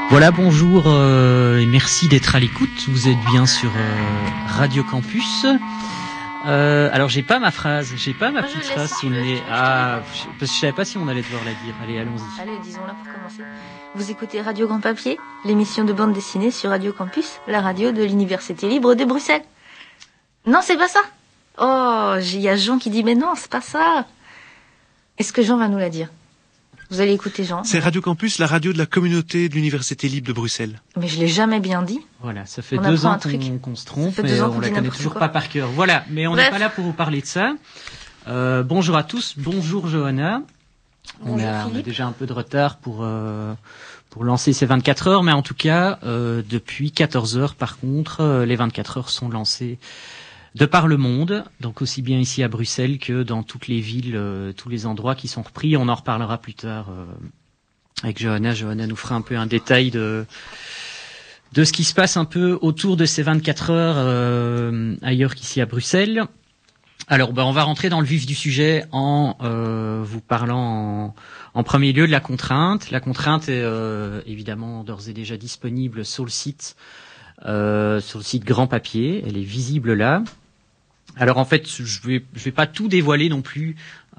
Voilà, bonjour et merci d'être à l'écoute. Vous êtes bien sur Radio Campus. Alors j'ai pas ma phrase, j'ai pas ma petite phrase sous le nez. Parce que je savais pas si on allait devoir la dire. Allez, allons-y. Allez, disons-la pour commencer. Vous écoutez Radio Grand Papier, l'émission de bande dessinée sur Radio Campus, la radio de l'Université libre de Bruxelles. Non, c'est pas ça. Oh, il y a Jean qui dit mais non, c'est pas ça. Est-ce que Jean va nous la dire? Vous allez écouter Jean. C'est Radio Campus, la radio de la communauté de l'Université libre de Bruxelles. Mais je l'ai jamais bien dit. Voilà, ça fait 2 ans qu'on se trompe et on la connaît toujours pas par cœur. Voilà, mais on n'est pas là pour vous parler de ça. Bonjour à tous, bonjour Johanna. On a déjà un peu de retard pour lancer ces 24 heures, mais en tout cas, depuis 14 heures par contre, les 24 heures sont lancées de par le monde, donc aussi bien ici à Bruxelles que dans toutes les villes, tous les endroits qui sont repris. On en reparlera plus tard avec Johanna. Johanna nous fera un peu un détail de ce qui se passe un peu autour de ces 24 heures ailleurs qu'ici à Bruxelles. Alors, on va rentrer dans le vif du sujet en vous parlant en premier lieu de la contrainte. La contrainte est évidemment d'ores et déjà disponible sur le site Grand Papier. Elle est visible là. Alors en fait, je vais pas tout dévoiler non plus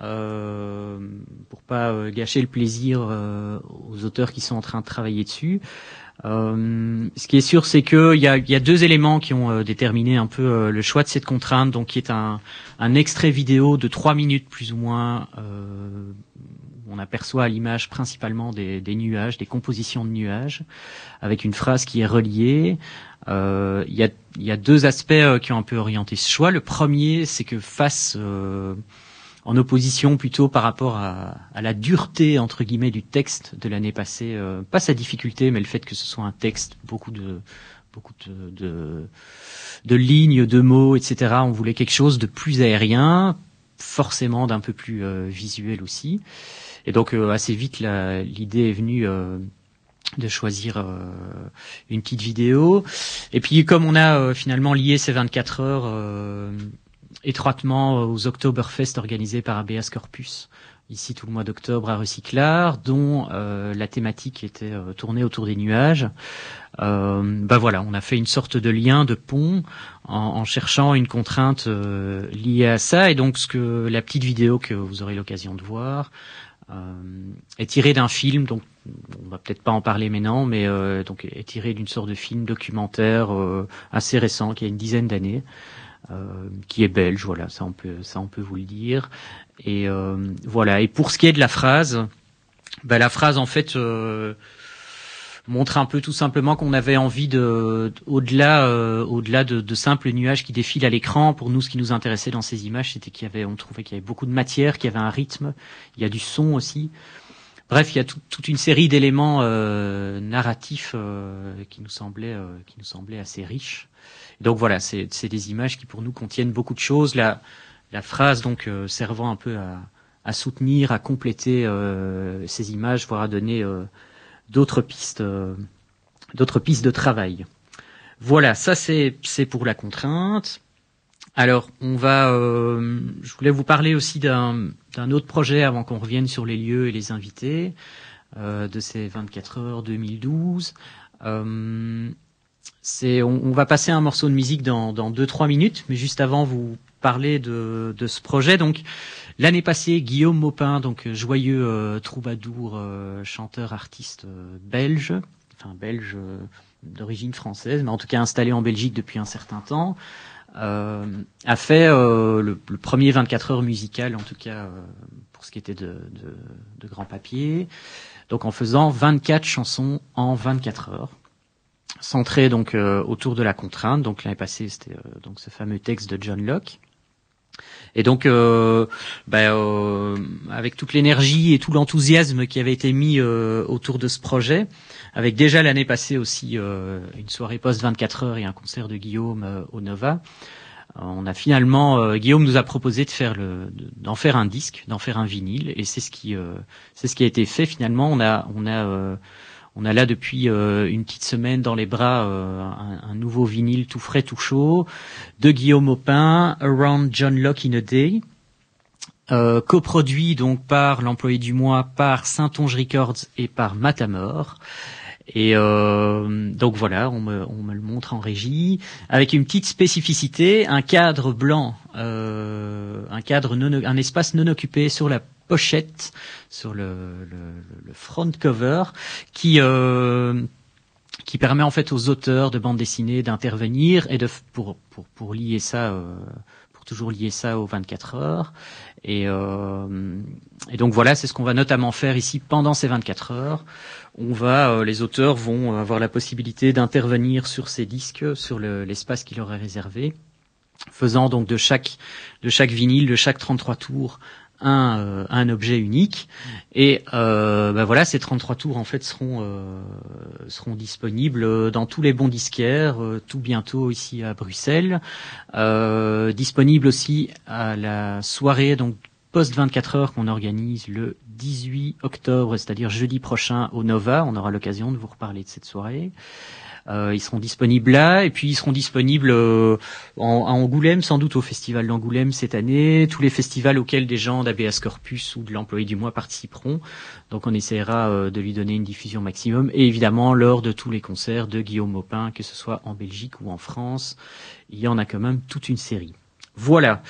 pour pas gâcher le plaisir aux auteurs qui sont en train de travailler dessus. Ce qui est sûr, c'est que il y a 2 éléments qui ont déterminé un peu le choix de cette contrainte, donc qui est un extrait vidéo de 3 minutes plus ou moins. On aperçoit à l'image principalement des nuages, des compositions de nuages, avec une phrase qui est reliée. Il y a 2 aspects qui ont un peu orienté ce choix. Le premier, c'est que face en opposition plutôt par rapport à la dureté entre guillemets du texte de l'année passée, pas sa difficulté, mais le fait que ce soit un texte, beaucoup de lignes, de mots, etc. On voulait quelque chose de plus aérien, forcément d'un peu plus visuel aussi. Et donc assez vite l'idée est venue de choisir une petite vidéo. Et puis comme on a finalement lié ces 24 heures étroitement aux Oktoberfest organisés par ABS Corpus, ici tout le mois d'octobre à Recyclard, dont la thématique était tournée autour des nuages. Voilà, on a fait une sorte de lien, de pont, en cherchant une contrainte liée à ça. Et donc la petite vidéo que vous aurez l'occasion de voir est tirée d'un film, donc on va peut-être pas en parler maintenant, mais donc est tirée d'une sorte de film documentaire assez récent, qui a une dizaine d'années, qui est belge. Voilà, ça on peut vous le dire. Et voilà. Et pour ce qui est de la phrase, la phrase en fait montre un peu tout simplement qu'on avait envie au-delà de simples nuages qui défilent à l'écran. Pour nous, ce qui nous intéressait dans ces images, c'était on trouvait qu'il y avait beaucoup de matière, qu'il y avait un rythme, il y a du son aussi. Bref, il y a toute une série d'éléments narratifs qui nous semblaient assez riches. Et donc voilà, c'est des images qui pour nous contiennent beaucoup de choses. La phrase donc servant un peu à soutenir, à compléter ces images, voire à donner d'autres pistes de travail. Voilà, ça c'est pour la contrainte. Alors, je voulais vous parler aussi d'un autre projet avant qu'on revienne sur les lieux et les invités de ces 24 heures 2012. On va passer un morceau de musique dans 2-3 minutes, mais juste avant vous parler de ce projet. Donc, l'année passée, Guillaume Maupin, donc joyeux troubadour, chanteur, artiste belge d'origine française, mais en tout cas installé en Belgique depuis un certain temps, a fait le premier 24 heures musical, en tout cas pour ce qui était de Grand Papier, donc en faisant 24 chansons en 24 heures, centrées donc autour de la contrainte. Donc l'année passée, c'était donc ce fameux texte de John Locke. Et donc, avec toute l'énergie et tout l'enthousiasme qui avait été mis autour de ce projet, avec déjà l'année passée aussi une soirée post 24 heures et un concert de Guillaume au Nova, on a finalement, Guillaume nous a proposé d'en faire un disque, d'en faire un vinyle, et c'est ce qui a été fait finalement. On a là depuis une petite semaine dans les bras un nouveau vinyle tout frais, tout chaud de Guillaume Maupin, Around John Locke in a Day, coproduit donc par l'employé du mois, par Saint-Onge Records et par Matamor. Et donc voilà, on me le montre en régie, avec une petite spécificité, un cadre blanc, un espace non occupé sur la pochette, sur le front cover, qui permet en fait aux auteurs de bande dessinée d'intervenir et pour lier ça, pour toujours lier ça aux 24 heures. Et donc voilà, c'est ce qu'on va notamment faire ici pendant ces 24 heures. Les auteurs vont avoir la possibilité d'intervenir sur ces disques, sur l'espace qui leur est réservé, faisant donc de chaque vinyle, de chaque 33 tours, un objet unique. Et voilà, ces 33 tours en fait seront disponibles dans tous les bons disquaires tout bientôt ici à Bruxelles, disponibles aussi à la soirée donc post 24 heures qu'on organise le 18 octobre, c'est-à-dire jeudi prochain au Nova. On aura l'occasion de vous reparler de cette soirée. Ils seront disponibles là, et puis ils seront disponibles à Angoulême, sans doute au festival d'Angoulême cette année, tous les festivals auxquels des gens d'ABS Corpus ou de l'Employé du mois participeront. Donc on essaiera de lui donner une diffusion maximum, et évidemment lors de tous les concerts de Guillaume Maupin, que ce soit en Belgique ou en France, il y en a quand même toute une série. Voilà,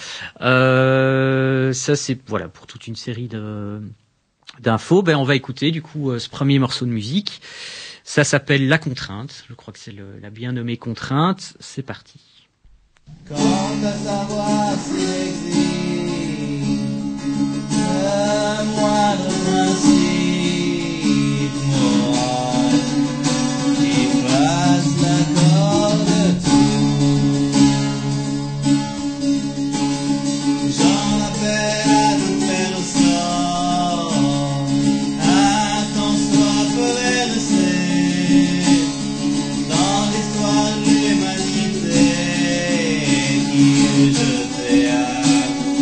ça c'est voilà pour toute une série d'infos. On va écouter du coup ce premier morceau de musique. Ça s'appelle La Contrainte. Je crois que c'est la bien nommée Contrainte. C'est parti. Quant à savoir s'il existe le moindre principe moral qui fasse l'accord de tout, j'en appelle à toute personne, à ton soif versé dans l'histoire de l'humanité qui est jetée à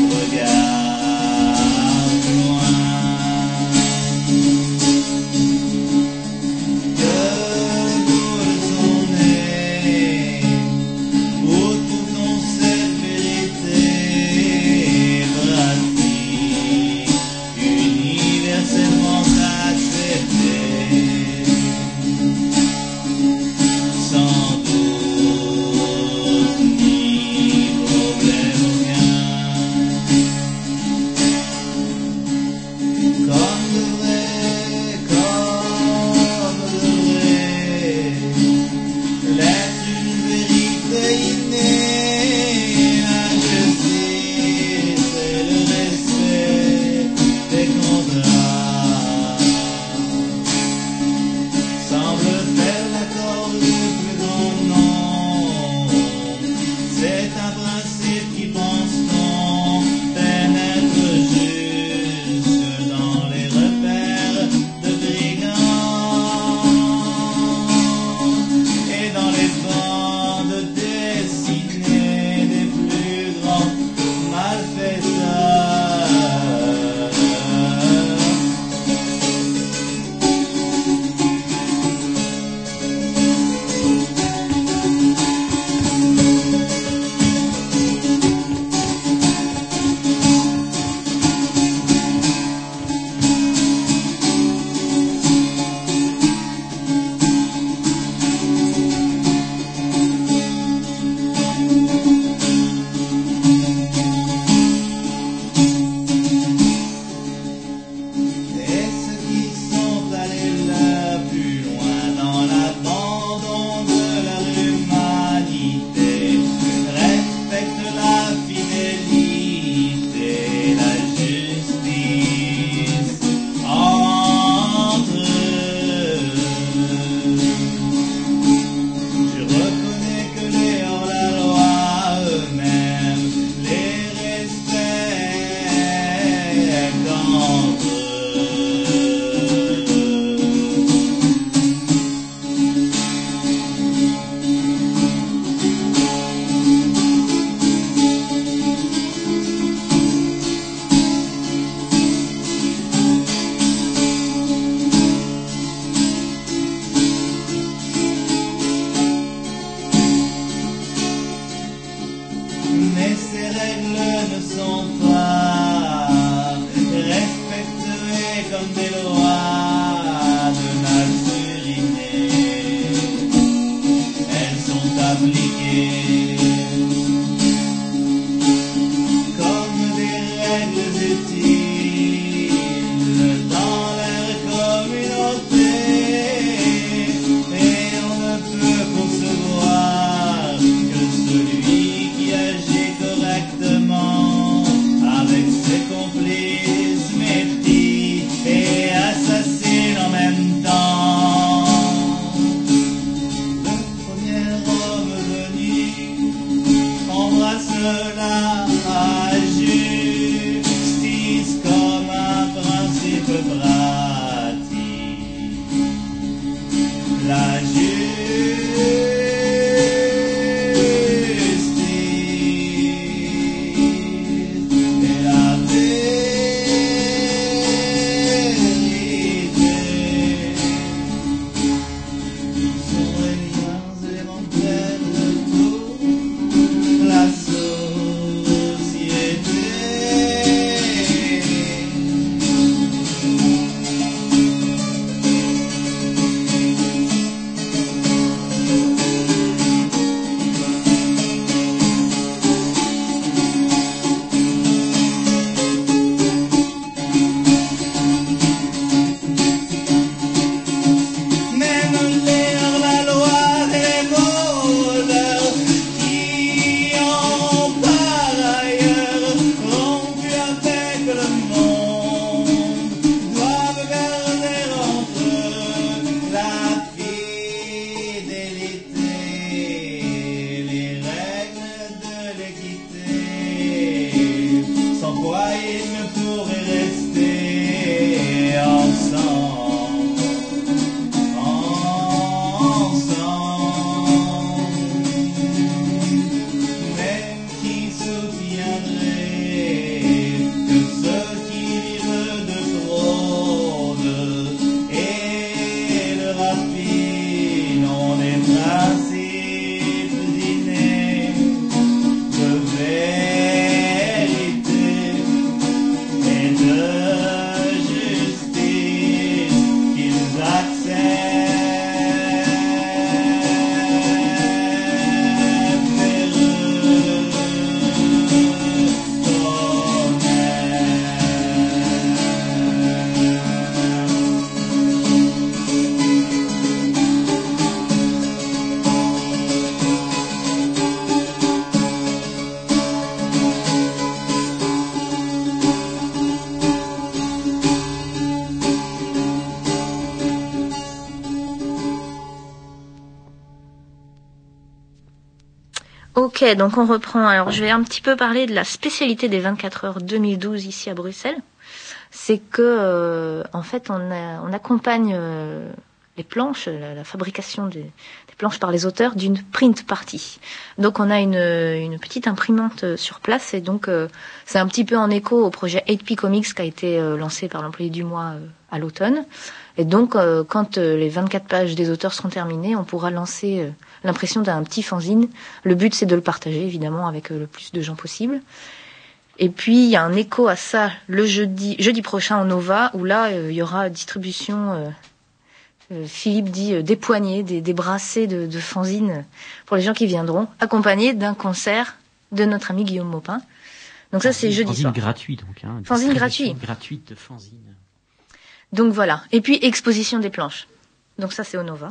Ok, donc on reprend. Alors je vais un petit peu parler de la spécialité des 24 heures 2012 ici à Bruxelles. C'est que en fait on accompagne les planches, la fabrication des planches par les auteurs d'une print party. Donc on a une petite imprimante sur place et donc c'est un petit peu en écho au projet 8P Comics qui a été lancé par l'employé du mois à l'automne. Et donc quand les 24 pages des auteurs seront terminées, on pourra lancer l'impression d'un petit fanzine. Le but c'est de le partager évidemment avec le plus de gens possible. Et puis il y a un écho à ça le jeudi prochain au Nova où là il y aura distribution Philippe dit des poignées, des brassées de fanzines pour les gens qui viendront, accompagnés d'un concert de notre ami Guillaume Maupin. Donc ça c'est jeudi soir. Fanzine gratuit donc. Fanzine gratuit. Gratuite de fanzine. Donc voilà. Et puis exposition des planches. Donc ça c'est au Nova.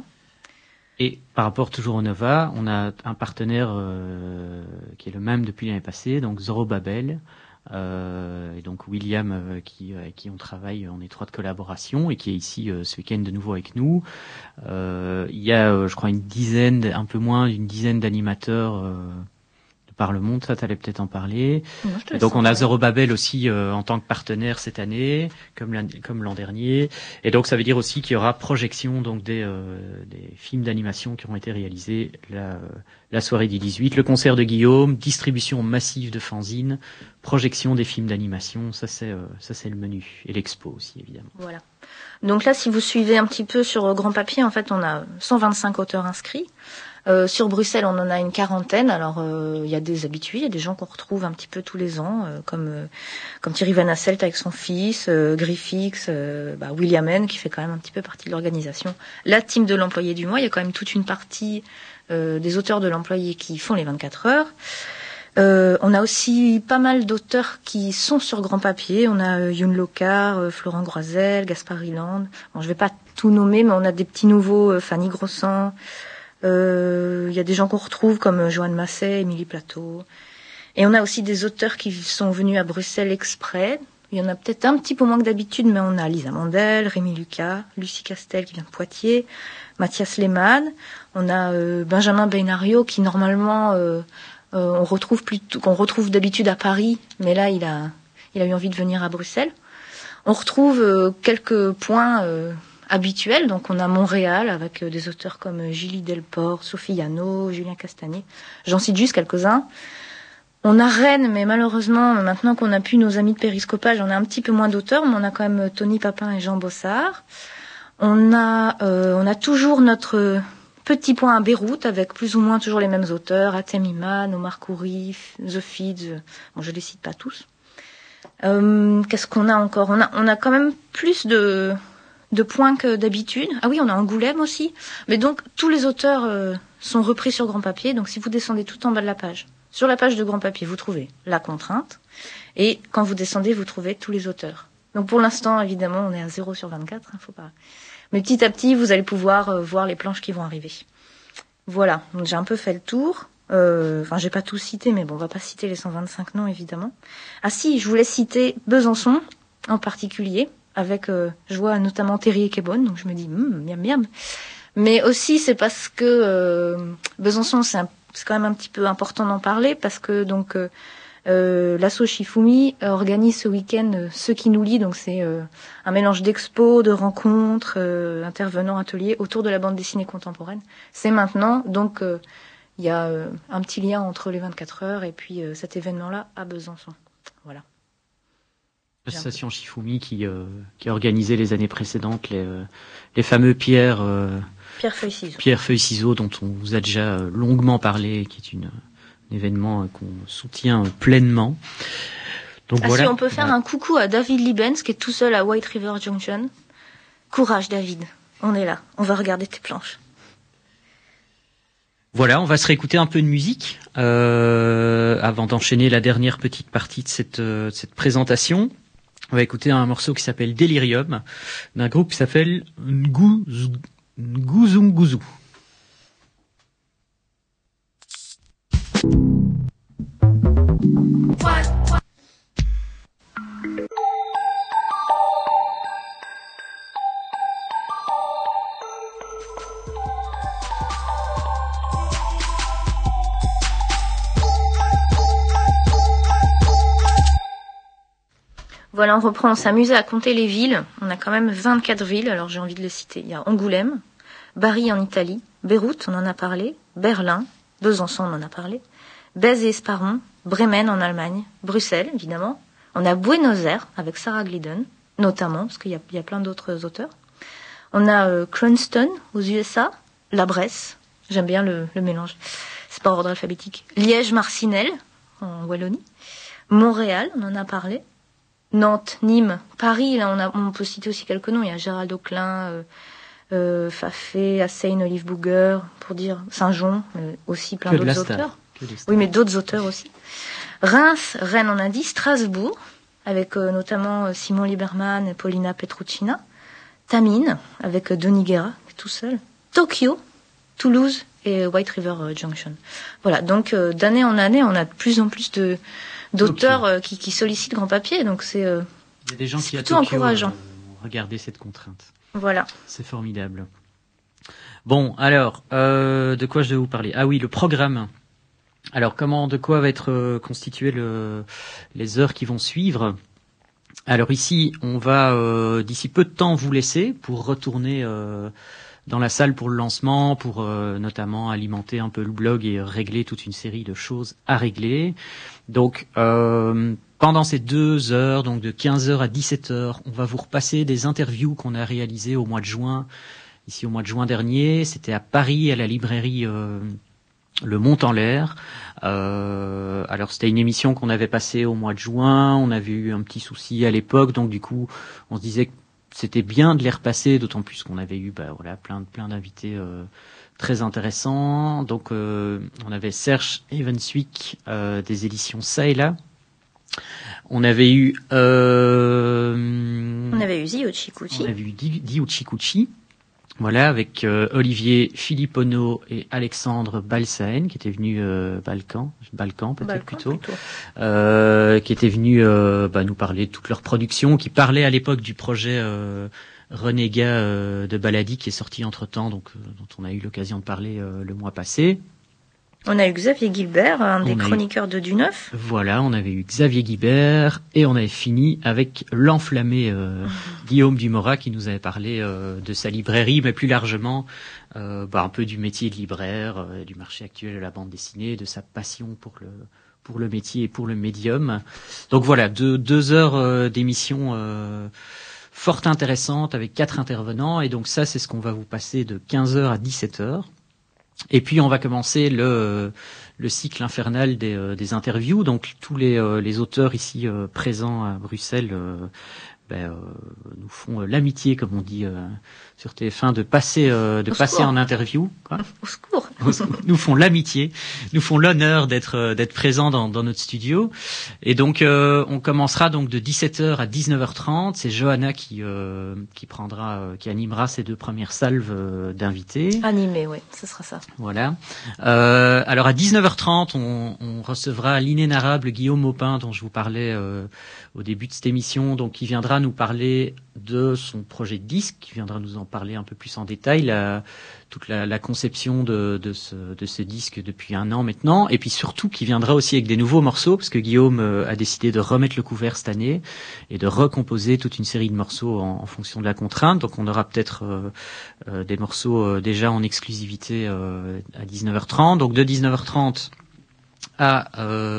Et par rapport toujours au Nova, on a un partenaire qui est le même depuis l'année passée, donc Zorobabel. Et donc William avec qui on travaille en étroite collaboration et qui est ici ce week-end de nouveau avec nous. Il y a je crois un peu moins d'une dizaine d'animateurs de par le monde, ça t'allais peut-être en parler. Et donc on a Zorobabel aussi en tant que partenaire cette année, comme l'an dernier. Et donc ça veut dire aussi qu'il y aura projection donc des films d'animation qui auront été réalisés la soirée du 18, le concert de Guillaume, distribution massive de fanzines, projection des films d'animation, ça c'est le menu et l'expo aussi évidemment. Voilà. Donc là si vous suivez un petit peu sur Grand Papier, en fait on a 125 auteurs inscrits. Sur Bruxelles, on en a une quarantaine. Alors, il y a des habitués, il y a des gens qu'on retrouve un petit peu tous les ans, comme Thierry Van Asselt avec son fils, Griffix, William N, qui fait quand même un petit peu partie de l'organisation. La team de l'employé du mois, il y a quand même toute une partie des auteurs de l'employé qui font les 24 heures. On a aussi pas mal d'auteurs qui sont sur Grand Papier. On a Youn Locard, Florent Groisel, Gaspard Iland. Bon, je vais pas tout nommer, mais on a des petits nouveaux, Fanny Grossan. Il y a des gens qu'on retrouve comme Joanne Masset, Émilie Plateau. Et on a aussi des auteurs qui sont venus à Bruxelles exprès. Il y en a peut-être un petit peu moins que d'habitude, mais on a Lisa Mandel, Rémi Lucas, Lucie Castel qui vient de Poitiers, Mathias Lehmann. On a Benjamin Benario qui normalement qu'on retrouve d'habitude à Paris, mais là il a eu envie de venir à Bruxelles. On retrouve quelques points habituels, donc on a Montréal avec des auteurs comme Julie Delport, Sophie Yano, Julien Castagnet, j'en cite juste quelques-uns. On a Rennes, mais malheureusement, maintenant qu'on a pu nos amis de périscopage, on a un petit peu moins d'auteurs, mais on a quand même Tony Papin et Jean Bossard. On a toujours notre petit point à Beyrouth, avec plus ou moins toujours les mêmes auteurs, Atem Iman, Omar Khoury, The Feeds, bon je les cite pas tous. Qu'est-ce qu'on a encore ? On a quand même plus de points que d'habitude. Ah oui, on a Angoulême aussi. Mais donc, tous les auteurs sont repris sur Grand Papier. Donc, si vous descendez tout en bas de la page, sur la page de Grand Papier, vous trouvez la contrainte. Et quand vous descendez, vous trouvez tous les auteurs. Donc, pour l'instant, évidemment, on est à 0 sur 24. Faut pas. Mais petit à petit, vous allez pouvoir voir les planches qui vont arriver. Voilà. Donc, j'ai un peu fait le tour. J'ai pas tout cité, mais bon, on va pas citer les 125 noms, évidemment. Ah si, je voulais citer Besançon, en particulier. Avec, je vois notamment Terry Ekebon, donc je me dis, miam miam. Mais aussi, c'est parce que Besançon, c'est quand même un petit peu important d'en parler, parce que donc l'asso Shifumi organise ce week-end Ceux qui nous lient, donc c'est un mélange d'expos, de rencontres, intervenants, ateliers autour de la bande dessinée contemporaine. C'est maintenant, donc il y a un petit lien entre les 24 heures et puis cet événement-là à Besançon. Voilà. L'association Shifumi qui a organisé les années précédentes les fameux pierres feuilles ciseaux dont on vous a déjà longuement parlé, qui est un événement qu'on soutient pleinement. Donc voilà. Si on peut faire un coucou à David Libens qui est tout seul à White River Junction. Courage David, on est là, on va regarder tes planches. Voilà, on va se réécouter un peu de musique avant d'enchaîner la dernière petite partie de cette présentation. On va écouter un morceau qui s'appelle Delirium, d'un groupe qui s'appelle Nguzunguzu. Voilà, on reprend, on s'amusait à compter les villes. On a quand même 24 villes, alors j'ai envie de les citer. Il y a Angoulême, Bari en Italie, Beyrouth, on en a parlé, Berlin, Besançon, on en a parlé, Bèze et Esparon, Bremen en Allemagne, Bruxelles, évidemment. On a Buenos Aires, avec Sarah Glidden, notamment, parce qu'il y a plein d'autres auteurs. On a Cranston, aux USA, La Bresse, j'aime bien le mélange, c'est par ordre alphabétique. Liège-Marcinelle, en Wallonie. Montréal, on en a parlé. Nantes, Nîmes, Paris, là on peut citer aussi quelques noms. Il y a Gérald Auclin, Fafé, Hussein Olive Bouguer, pour dire Saint-Jean, aussi plein d'autres auteurs. Oui, mais d'autres auteurs aussi. Reims, Rennes, on a dit. Strasbourg, avec notamment Simon Liberman et Paulina Petruccina. Tamine, avec Denis Guerra, tout seul. Tokyo, Toulouse et White River Junction. Voilà, donc d'année en année, on a de plus en plus d'auteurs qui sollicitent Grand Papier, donc c'est il y a des gens qui à plutôt Tokyo encourageant. Regardez cette contrainte. Voilà. C'est formidable. Bon, alors, de quoi je vais vous parler? Ah oui, le programme. Alors, de quoi va être constitué les heures qui vont suivre? Alors ici, on va d'ici peu de temps vous laisser pour retourner dans la salle pour le lancement, pour notamment alimenter un peu le blog et régler toute une série de choses à régler. Donc pendant ces 2 heures, donc de 15h à 17h, on va vous repasser des interviews qu'on a réalisées au mois de juin, ici au mois de juin dernier. C'était à Paris, à la librairie Le Mont en l'air. Alors c'était une émission qu'on avait passée au mois de juin, on avait eu un petit souci à l'époque, donc du coup on se disait que c'était bien de les repasser, d'autant plus qu'on avait eu plein d'invités très intéressants. Donc on avait Serge Evanswick des éditions Ça et Là. On avait eu Zi Uchikuchi. On avait eu Di Uchikuchi. Voilà, avec Olivier Philippono et Alexandre Balsaen, qui était venu Balkan peut-être plutôt. Qui était venu nous parler de toute leur production, qui parlait à l'époque du projet Renégat de Baladi, qui est sorti entre-temps, donc dont on a eu l'occasion de parler le mois passé. On a eu Xavier Guilbert, un des chroniqueurs de Du Neuf. Voilà, on avait eu Xavier Guilbert et on avait fini avec l'enflammé Guillaume Dumora qui nous avait parlé de sa librairie, mais plus largement un peu du métier de libraire, du marché actuel de la bande dessinée, de sa passion pour le métier et pour le médium. Donc voilà, 2 heures d'émission fort intéressante avec 4 intervenants, et donc ça c'est ce qu'on va vous passer de 15h à 17h. Et puis on va commencer le cycle infernal des interviews. Donc tous les auteurs ici présents à Bruxelles nous font l'amitié, comme on dit sur TF1, de passer en interview. Quoi. Au secours. Nous font l'amitié, nous font l'honneur d'être présents dans notre studio. Et donc on commencera donc de 17h à 19h30. C'est Johanna qui animera ces 2 premières salves d'invités. Animé, oui, ce sera ça. Voilà. Alors à 19h30, on recevra l'inénarrable Guillaume Maupin, dont je vous parlais au début de cette émission, donc qui viendra nous parler de son projet de disque, qui viendra nous en parler un peu plus en détail, toute la conception de ce disque depuis 1 an maintenant, et puis surtout qui viendra aussi avec des nouveaux morceaux, parce que Guillaume a décidé de remettre le couvert cette année et de recomposer toute une série de morceaux en fonction de la contrainte. Donc on aura peut-être des morceaux déjà en exclusivité à 19h30. Donc de 19h30 à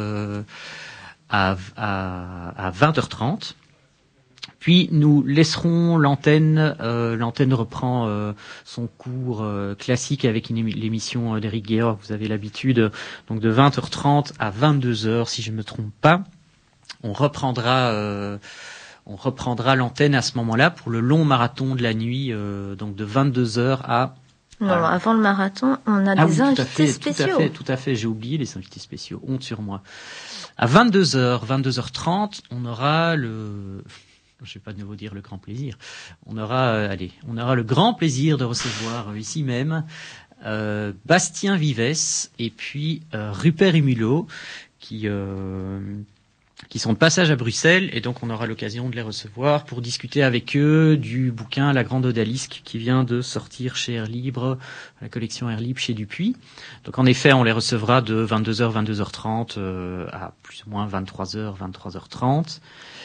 20h30. Puis nous laisserons l'antenne. L'antenne reprend son cours classique avec l'émission d'Éric Guéor, vous avez l'habitude. Donc de 20h30 à 22h, si je ne me trompe pas. On reprendra l'antenne à ce moment-là pour le long marathon de la nuit, donc de 22h à... Non, avant le marathon, on a des invités spéciaux. Tout à fait, j'ai oublié les invités spéciaux, honte sur moi. À 22h30, on aura je vais pas de nouveau dire le grand plaisir. On aura le grand plaisir de recevoir ici même Bastien Vives et puis Rupert Humulot qui sont de passage à Bruxelles, et donc on aura l'occasion de les recevoir pour discuter avec eux du bouquin La Grande Odalisque qui vient de sortir chez Air Libre, la collection Air Libre chez Dupuis. Donc en effet, on les recevra de 22h, 22h30 à plus ou moins 23h, 23h30.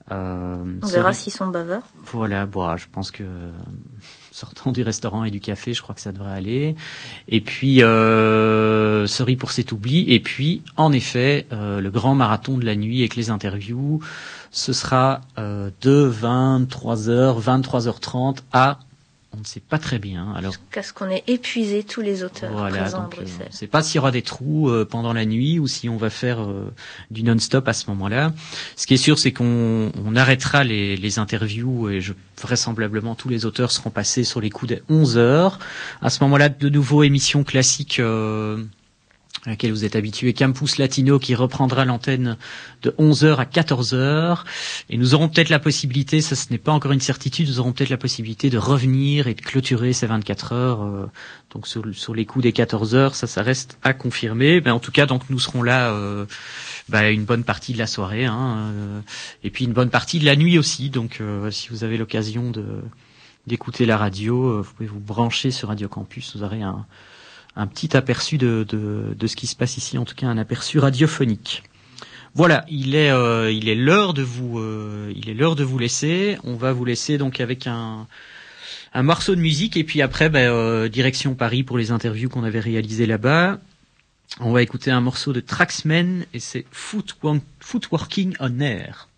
On verra s'ils sont bavards. Voilà, bon, je pense que sortant du restaurant et du café, je crois que ça devrait aller. Et puis, sorry pour cet oubli. Et puis, en effet, le grand marathon de la nuit avec les interviews, ce sera de 23h, 23h30 à... On ne sait pas très bien. Alors, jusqu'à ce qu'on ait épuisé tous les auteurs présents à Bruxelles. On ne sait pas s'il y aura des trous pendant la nuit ou si on va faire du non-stop à ce moment-là. Ce qui est sûr, c'est qu'on arrêtera les interviews et vraisemblablement tous les auteurs seront passés sur les coups des 11h. À ce moment-là, de nouveau, émission classique à laquelle vous êtes habitués, Campus Latino, qui reprendra l'antenne de 11h à 14h. Et nous aurons peut-être la possibilité, ça ce n'est pas encore une certitude, nous aurons peut-être la possibilité de revenir et de clôturer ces 24 heures. Donc sur les coups des 14h, ça reste à confirmer. Mais en tout cas, donc nous serons là une bonne partie de la soirée, et puis une bonne partie de la nuit aussi. Donc si vous avez l'occasion d'écouter la radio, vous pouvez vous brancher sur Radio Campus, vous aurez un petit aperçu de ce qui se passe ici, en tout cas un aperçu radiophonique. Voilà, il est l'heure de vous laisser. On va vous laisser donc avec un morceau de musique et puis après direction Paris pour les interviews qu'on avait réalisées là-bas. On va écouter un morceau de Traxmen et c'est Footworking on Air.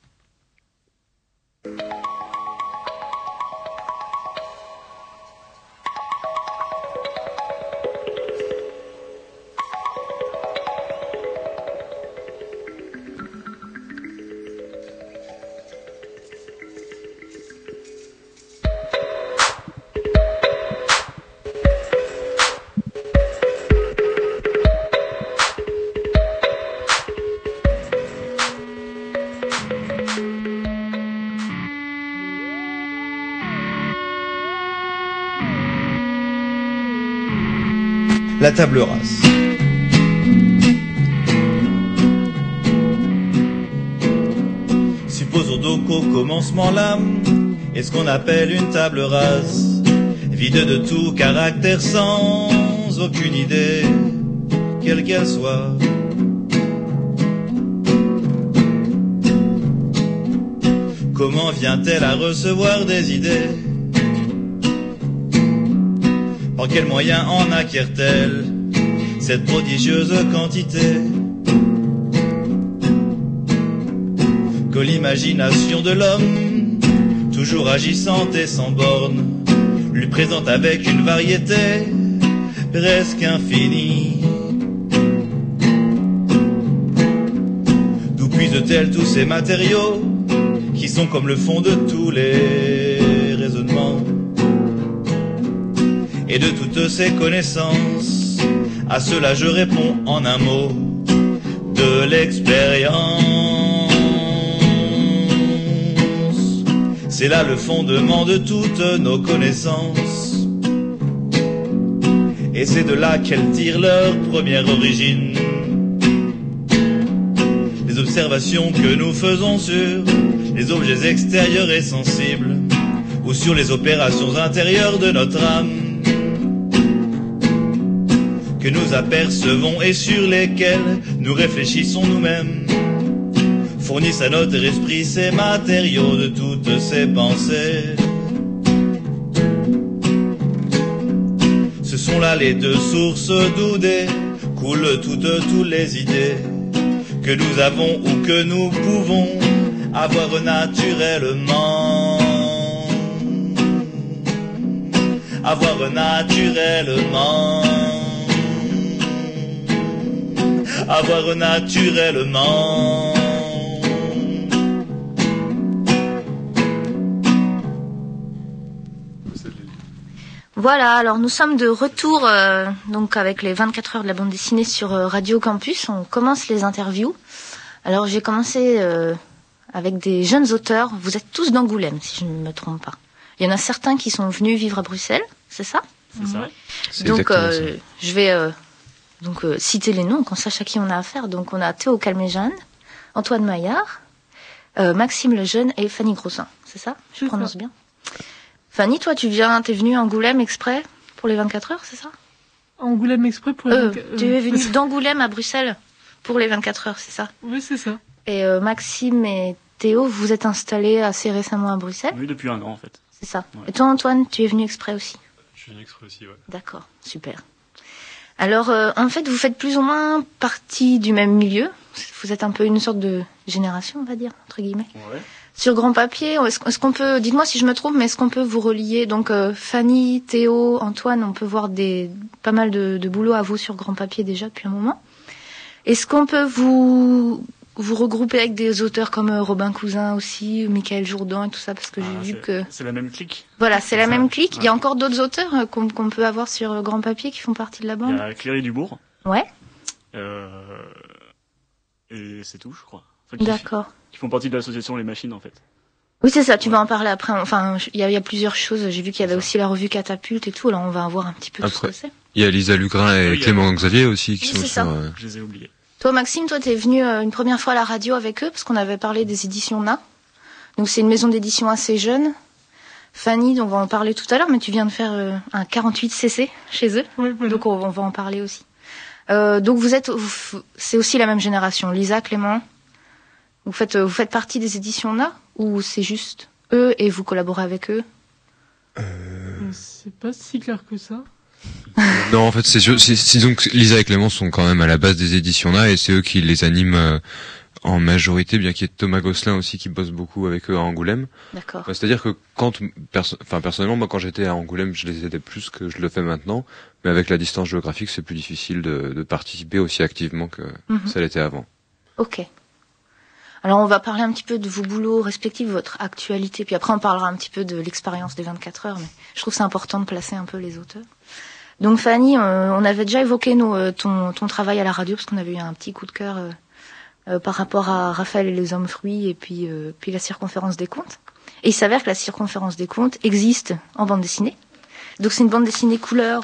La table rase. Supposons donc au commencement l'âme est ce qu'on appelle une table rase, vide de tout caractère, sans aucune idée, quelle qu'elle soit. Comment vient-elle à recevoir des idées? Par quels moyens en acquiert-elle cette prodigieuse quantité? Que l'imagination de l'homme, toujours agissante et sans borne, lui présente avec une variété presque infinie. D'où puise-t-elle tous ces matériaux qui sont comme le fond de tous les raisonnements? Et de toutes ces connaissances, à cela je réponds en un mot, de l'expérience. C'est là le fondement de toutes nos connaissances, et c'est de là qu'elles tirent leur première origine. Les observations que nous faisons sur les objets extérieurs et sensibles, ou sur les opérations intérieures de notre âme, que nous apercevons et sur lesquels nous réfléchissons nous-mêmes, fournissent à notre esprit ces matériaux de toutes ces pensées. Ce sont là les deux sources d'où coulent toutes les idées que nous avons ou que nous pouvons avoir naturellement. Avoir naturellement. Avoir naturellement. Voilà, alors nous sommes de retour donc avec les 24 heures de la bande dessinée sur Radio Campus. On commence les interviews. Alors j'ai commencé avec des jeunes auteurs. Vous êtes tous d'Angoulême, si je ne me trompe pas. Il y en a certains qui sont venus vivre à Bruxelles, c'est ça? C'est ça. C'est donc exactement ça. je vais citer les noms, qu'on sache à qui on a affaire. Donc on a Théo Calméjeanne, Antoine Maillard, Maxime Lejeune et Fanny Grossin. C'est ça? Je prononce bien. Fanny, toi, t'es venue à Angoulême exprès pour les 24 heures, c'est ça? Angoulême exprès pour les 24 heures. Tu es venue d'Angoulême à Bruxelles pour les 24 heures, c'est ça? Oui, c'est ça. Et Maxime et Théo, vous vous êtes installé assez récemment à Bruxelles. Oui, depuis 1 an en fait. C'est ça. Ouais. Et toi, Antoine, tu es venu exprès aussi? Je suis venu exprès aussi, ouais. D'accord, super. Alors, en fait, vous faites plus ou moins partie du même milieu. Vous êtes un peu une sorte de génération, on va dire, entre guillemets. Ouais. Sur Grand Papier, est-ce qu'on peut, dites-moi si je me trompe, mais est-ce qu'on peut vous relier? Donc, Fanny, Théo, Antoine, on peut voir pas mal de boulot à vous sur Grand Papier déjà depuis un moment. Est-ce qu'on peut vous regrouper avec des auteurs comme Robin Cousin aussi, Michael Jourdan et tout ça, parce que j'ai vu que... C'est la même clique. Voilà, c'est la ça. même clique. Ouais. Il y a encore d'autres auteurs qu'on peut avoir sur Grand Papier qui font partie de la Il bande? y a Cléry Dubourg. Ouais, Et c'est tout, je crois. d'accord. Qui font partie de l'association Les Machines en fait. Oui, c'est ça, tu vas en parler après. Enfin, il y a plusieurs choses. J'ai vu qu'il y avait aussi la revue Catapulte et tout. Alors, on va voir un petit peu tout ce que c'est. Il y a Lisa Lugrin et Oui, Clément Xavier aussi qui Oui, sont c'est sur... ça. Je les ai oubliés. Toi, Maxime, t'es venu une première fois à la radio avec eux parce qu'on avait parlé des éditions Na. Donc, c'est une maison d'édition assez jeune. Fanny, dont on va en parler tout à l'heure, mais tu viens de faire un 48cc chez eux. Ouais, voilà. Donc, on va en parler aussi. Donc, c'est aussi la même génération. Lisa, Clément, vous faites partie des éditions Na ou c'est juste eux et vous collaborez avec eux? C'est pas si clair que ça. Non, en fait, c'est donc Lisa et Clément sont quand même à la base des éditions là et c'est eux qui les animent en majorité, bien qu'il y ait Thomas Gosselin aussi qui bosse beaucoup avec eux à Angoulême. D'accord. C'est-à-dire que personnellement, moi, quand j'étais à Angoulême, je les aidais plus que je le fais maintenant, mais avec la distance géographique, c'est plus difficile de participer aussi activement que ça l'était avant. Ok. Alors, on va parler un petit peu de vos boulots respectifs, votre actualité, puis après on parlera un petit peu de l'expérience des 24 heures, mais je trouve que c'est important de placer un peu les auteurs. Donc Fanny, on avait déjà évoqué ton travail à la radio, parce qu'on avait eu un petit coup de cœur par rapport à Raphaël et les hommes fruits, et puis la circonférence des contes. Et il s'avère que la circonférence des contes existe en bande dessinée. Donc c'est une bande dessinée couleur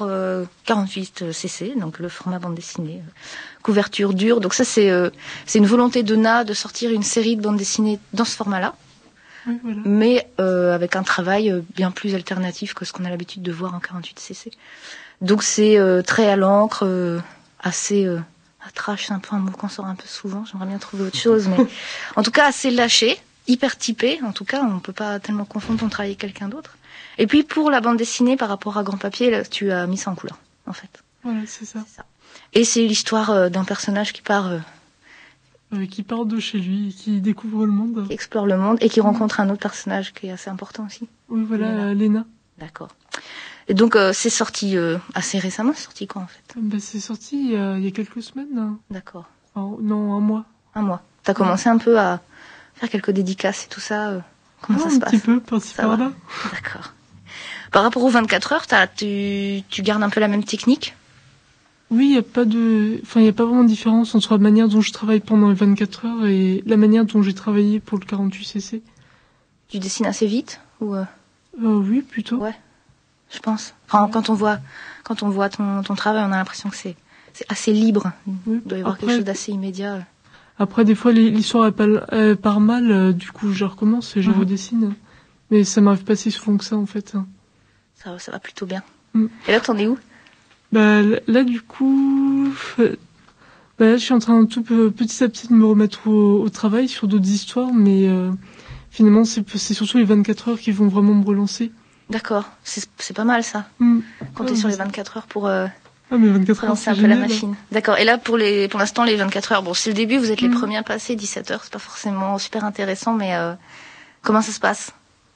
48cc, donc le format bande dessinée, couverture dure. Donc ça c'est une volonté de Na de sortir une série de bandes dessinées dans ce format-là, Oui, voilà. mais avec un travail bien plus alternatif que ce qu'on a l'habitude de voir en 48cc. Donc c'est trait à l'encre, assez trash, c'est un peu un mot qu'on sort un peu souvent. J'aimerais bien trouver autre chose, mais en tout cas assez lâché, hyper typé. En tout cas, on peut pas tellement confondre ton travail avec quelqu'un d'autre. Et puis pour la bande dessinée, par rapport à Grand Papier, là, tu as mis ça en couleur, en fait. Voilà, c'est ça. Et c'est l'histoire d'un personnage qui part, Qui part de chez lui, et qui découvre le monde. qui explore le monde et qui rencontre un autre personnage qui est assez important aussi. Oui, voilà, Léna. Léna. D'accord. Et donc c'est sorti assez récemment. C'est sorti quand en fait? C'est sorti il y a quelques semaines. Hein. D'accord. Enfin, non, un mois. Un mois. T'as commencé un peu à faire quelques dédicaces et tout ça. Comment ça se passe? Un petit peu, par-ci Ça va. par-là. D'accord. Par rapport aux 24 heures, tu gardes un peu la même technique? Oui, il n'y a pas vraiment de différence entre la manière dont je travaille pendant les 24 heures et la manière dont j'ai travaillé pour le 48cc. Tu dessines assez vite ou Oui, plutôt. Ouais, je pense. Enfin, quand on voit ton travail, on a l'impression que c'est assez libre. Oui. Il doit y avoir Après- quelque chose d'assez immédiat. Après, des fois, l'histoire elle part mal, du coup, je recommence et je redessine. Mais ça m'arrive pas si souvent que ça, en fait. Ça va plutôt bien. Mm. Et là, t'en es où? Bah, là, du coup, là, je suis en train petit à petit de me remettre au travail sur d'autres histoires, mais finalement, c'est surtout les 24 heures qui vont vraiment me relancer. D'accord. C'est pas mal ça. Compter Ah, sur mais les 24 heures pour mais 24 heures, relancer c'est un peu la génial. machine. D'accord. Et là, pour l'instant, les 24 heures, bon, c'est le début, vous êtes les premiers à passer, 17 heures, c'est pas forcément super intéressant, mais comment ça se passe?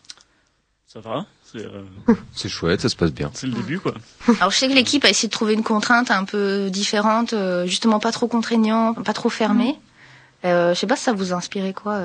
Ça va. C'est chouette, ça se passe bien. C'est le début quoi. Alors, je sais que l'équipe a essayé de trouver une contrainte un peu différente, justement pas trop contraignant, pas trop fermée. Je sais pas si ça vous a inspiré quoi.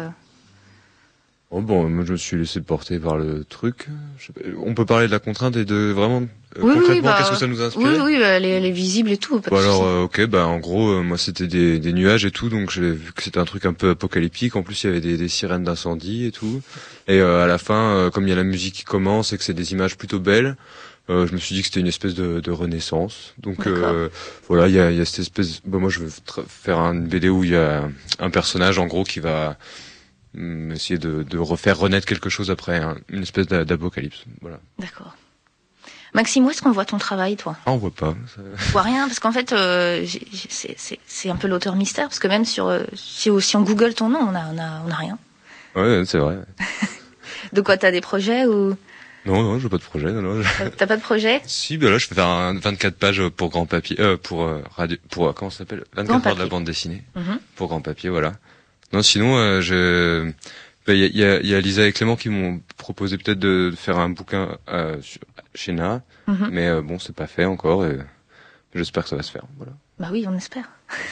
Oh bon, moi je me suis laissé porter par le truc. Je sais pas, on peut parler de la contrainte et de vraiment concrètement qu'est-ce que ça nous a inspiré? Oui, les visibles et tout. Pas de Bon alors souci. ok, en gros moi c'était des nuages et tout, donc j'ai vu que c'était un truc un peu apocalyptique. En plus il y avait des sirènes d'incendie et tout. Et à la fin, comme il y a la musique qui commence et que c'est des images plutôt belles, je me suis dit que c'était une espèce de renaissance. Donc voilà, il y a cette espèce. Moi je veux faire une BD où il y a un personnage en gros qui va essayer de refaire renaître quelque chose après une espèce d'apocalypse. Voilà. D'accord. Maxime, où est-ce qu'on voit ton travail, toi? Ah, on voit pas. Ça... On voit rien, parce qu'en fait, c'est un peu l'auteur mystère, parce que même si on Google ton nom, on a rien. Ouais, c'est vrai. De quoi, t'as des projets ou Non, j'ai pas de projet. Non. t'as pas de projet? Si, ben là, je vais faire un 24 pages pour Grand Papier, radio, comment ça s'appelle? 24 heures de la bande dessinée. Pour Grand Papier, voilà. Non, sinon, il y a Lisa et Clément qui m'ont proposé peut-être de faire un bouquin chez Na, mais bon, c'est pas fait encore et j'espère que ça va se faire. Voilà. Bah oui, on espère.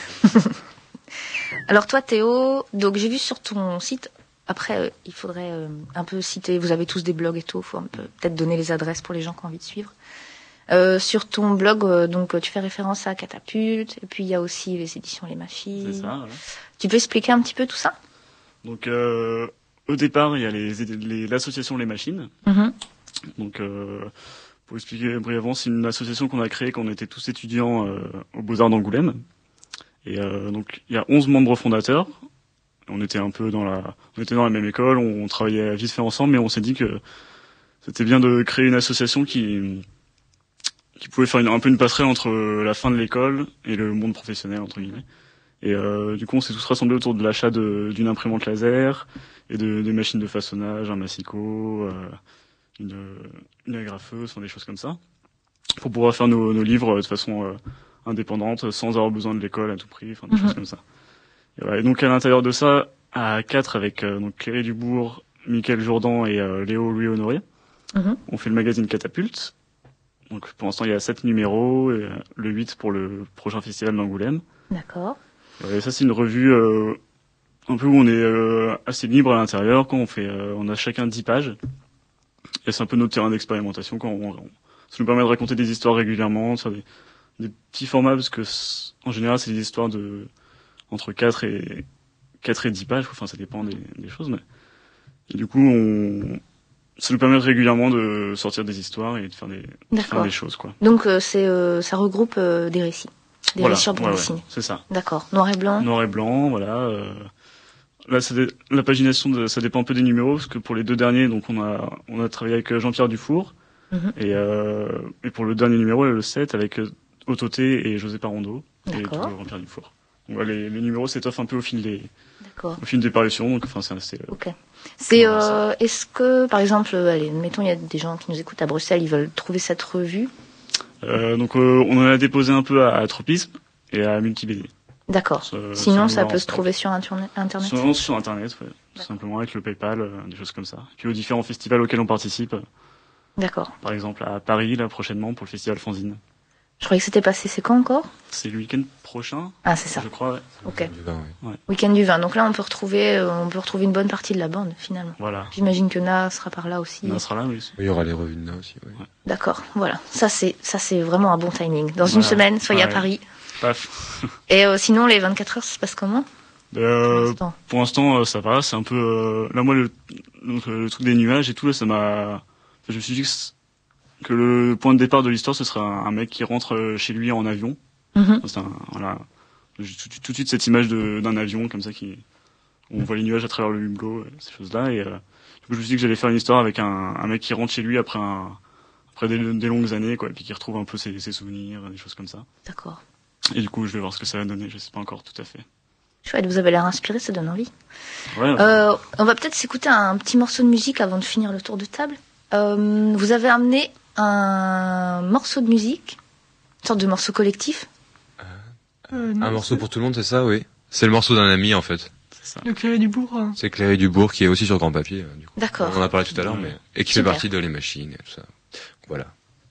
Alors toi, Théo, donc j'ai vu sur ton site. Après, il faudrait un peu citer. Vous avez tous des blogs et tout. Faut peut-être donner les adresses pour les gens qui ont envie de suivre. Sur ton blog, donc tu fais référence à Catapulte, et puis il y a aussi les éditions Les Machines. C'est ça, voilà. Tu peux expliquer un petit peu tout ça? Donc, au départ, il y a l'association Les Machines. Donc, pour expliquer brièvement, c'est une association qu'on a créée quand on était tous étudiants aux Beaux-Arts d'Angoulême. Et donc, il y a 11 membres fondateurs. On était un peu dans la même école, on travaillait vite fait ensemble, mais on s'est dit que c'était bien de créer une association qui pouvait faire un peu une passerelle entre la fin de l'école et le monde professionnel, entre guillemets. Et du coup, on s'est tous rassemblés autour de l'achat d'une imprimante laser et des machines de façonnage, un massicot, une agrafeuse, enfin, des choses comme ça, pour pouvoir faire nos livres de façon indépendante, sans avoir besoin de l'école à tout prix, enfin des choses comme ça. Et donc à l'intérieur de ça, à 4 avec donc Cléry Dubourg, Mickaël Jourdan et Léo Louis Honoré, on fait le magazine Catapulte. Donc pour l'instant il y a 7 numéros, et le 8 pour le prochain festival d'Angoulême. D'accord. Et ça c'est une revue un peu où on est assez libre à l'intérieur, quand on a chacun 10 pages. Et c'est un peu notre terrain d'expérimentation, ça nous permet de raconter des histoires régulièrement, de faire des petits formats, parce que en général c'est des histoires entre 4 et 10 pages, enfin ça dépend des choses, mais et du coup ça nous permet régulièrement de sortir des histoires et de faire des choses, quoi. Donc ça regroupe des récits, récits en bande dessinée. C'est ça. D'accord. Noir et blanc. Noir et blanc, voilà. Là, la pagination, ça dépend un peu des numéros, parce que pour les 2 derniers, donc on a travaillé avec Jean-Pierre Dufour, et pour le dernier numéro, le 7, avec Autoté et José Parondo, et toujours Jean-Pierre Dufour. Donc, voilà, les numéros s'étoffent un peu au fil des parutions, donc enfin c'est assez. Ok. Est-ce que, par exemple, allez, mettons, il y a des gens qui nous écoutent à Bruxelles, ils veulent trouver cette revue. Donc on en a déposé un peu à Tropisme et à Multibd. D'accord. Sinon, ça peut se trouver sur Internet. Sur Internet, ouais. Tout simplement avec le PayPal, des choses comme ça. Et puis aux différents festivals auxquels on participe. D'accord. Par exemple à Paris, là, prochainement, pour le festival Fanzine. Je croyais que c'était passé. C'est quand encore? C'est le week-end prochain. Ah, c'est ça. Je crois, ouais. Ok. Du vin, ouais. Week-end du 20. Donc là, on peut retrouver une bonne partie de la bande, finalement. Voilà. J'imagine que Na sera par là aussi. Na sera là, oui. Il y aura les revues de Na aussi, oui. Ouais. D'accord. Voilà. Ça, c'est vraiment un bon timing. Dans une semaine, soyez à Paris. Paf. Et sinon, les 24 heures, ça se passe comment? Pour l'instant, ça va. C'est un peu... là, moi, le truc des nuages et tout, là, ça m'a... Je me suis dit que le point de départ de l'histoire, ce serait un mec qui rentre chez lui en avion. Voilà. Tout de suite, cette image d'un avion, comme ça, où on voit les nuages à travers le hublot, ces choses-là. Et du coup, je me suis dit que j'allais faire une histoire avec un mec qui rentre chez lui après des longues années, quoi, et puis qui retrouve un peu ses souvenirs, des choses comme ça. D'accord. Et du coup, je vais voir ce que ça va donner. Je sais pas encore tout à fait. Chouette, vous avez l'air inspiré, ça donne envie. Ouais. On va peut-être s'écouter un petit morceau de musique avant de finir le tour de table. Vous avez amené un morceau de musique, une sorte de morceau collectif. Un morceau pour tout le monde, c'est ça, oui. C'est le morceau d'un ami, en fait. C'est ça. Le Cléry Dubourg. C'est Cléry Dubourg qui est aussi sur Grand Papier, du coup. D'accord. On en a parlé tout à l'heure, mais et qui fait partie de Les Machines et tout ça. Voilà.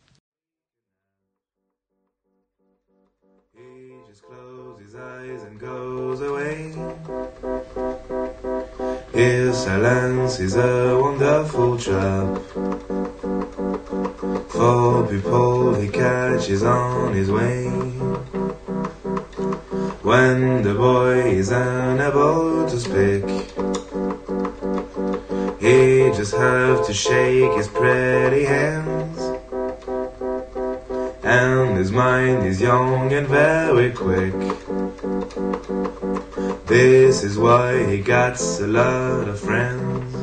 His silence is a wonderful trap for people he catches on his way. When the boy is unable to speak, he just have to shake his pretty hands, and his mind is young and very quick. This is why he got a lot of friends.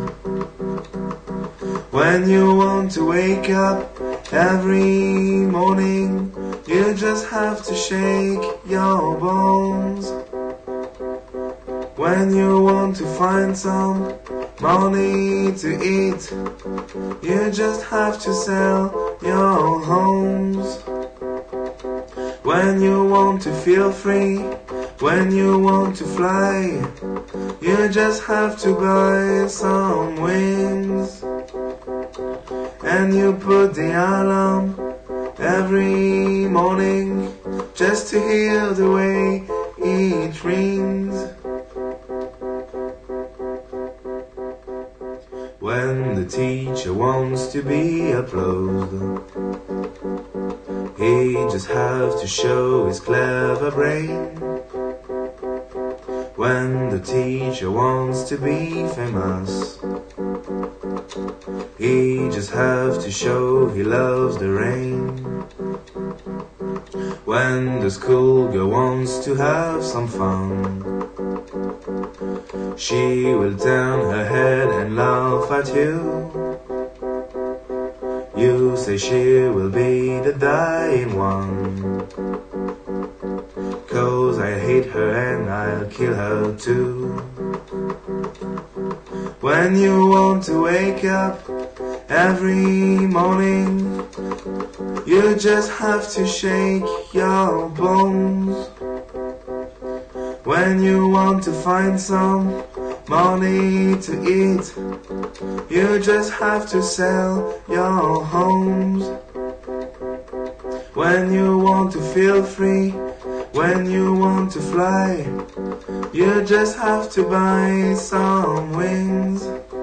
When you want to wake up every morning, you just have to shake your bones. When you want to find some money to eat. You just have to sell your homes. When you want to feel free, when you want to fly, you just have to buy some wings. And you put the alarm every morning just to hear the way it rings. When the teacher wants to be applauded, he just has to show his clever brain. When the teacher wants to be famous, he just has to show he loves the rain. When the schoolgirl wants to have some fun, she will turn her head and laugh at you. You say she will be the dying one, 'cause I hate her and I'll kill her too. When you want to wake up every morning, you just have to shake your bones. When you want to find some money to eat, you just have to sell your homes. When you want to feel free, when you want to fly, you just have to buy some wings.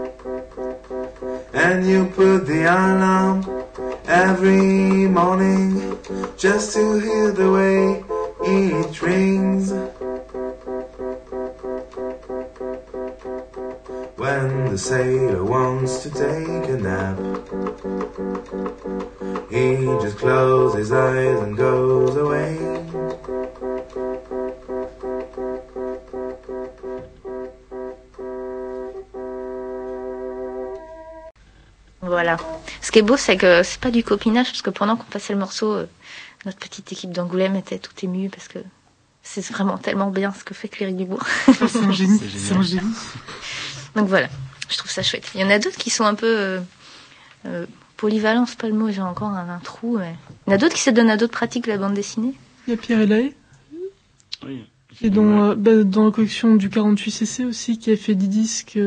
And you put the alarm every morning just to hear the way it rings. When the sailor wants to take a nap, he just closes his eyes and goes away. Voilà. Ce qui est beau, c'est que c'est pas du copinage, parce que pendant qu'on passait le morceau, notre petite équipe d'Angoulême était toute émue, parce que c'est vraiment tellement bien ce que fait Cléry Dubourg. C'est un génie. C'est un génie. Donc voilà, je trouve ça chouette. Il y en a d'autres qui sont un peu polyvalents, c'est pas le mot, j'ai encore un trou. Mais... Il y en a d'autres qui se donnent à d'autres pratiques que la bande dessinée. Il y a Pierre Elaé. Oui. Qui est dans la collection du 48cc aussi, qui a fait 10 disques.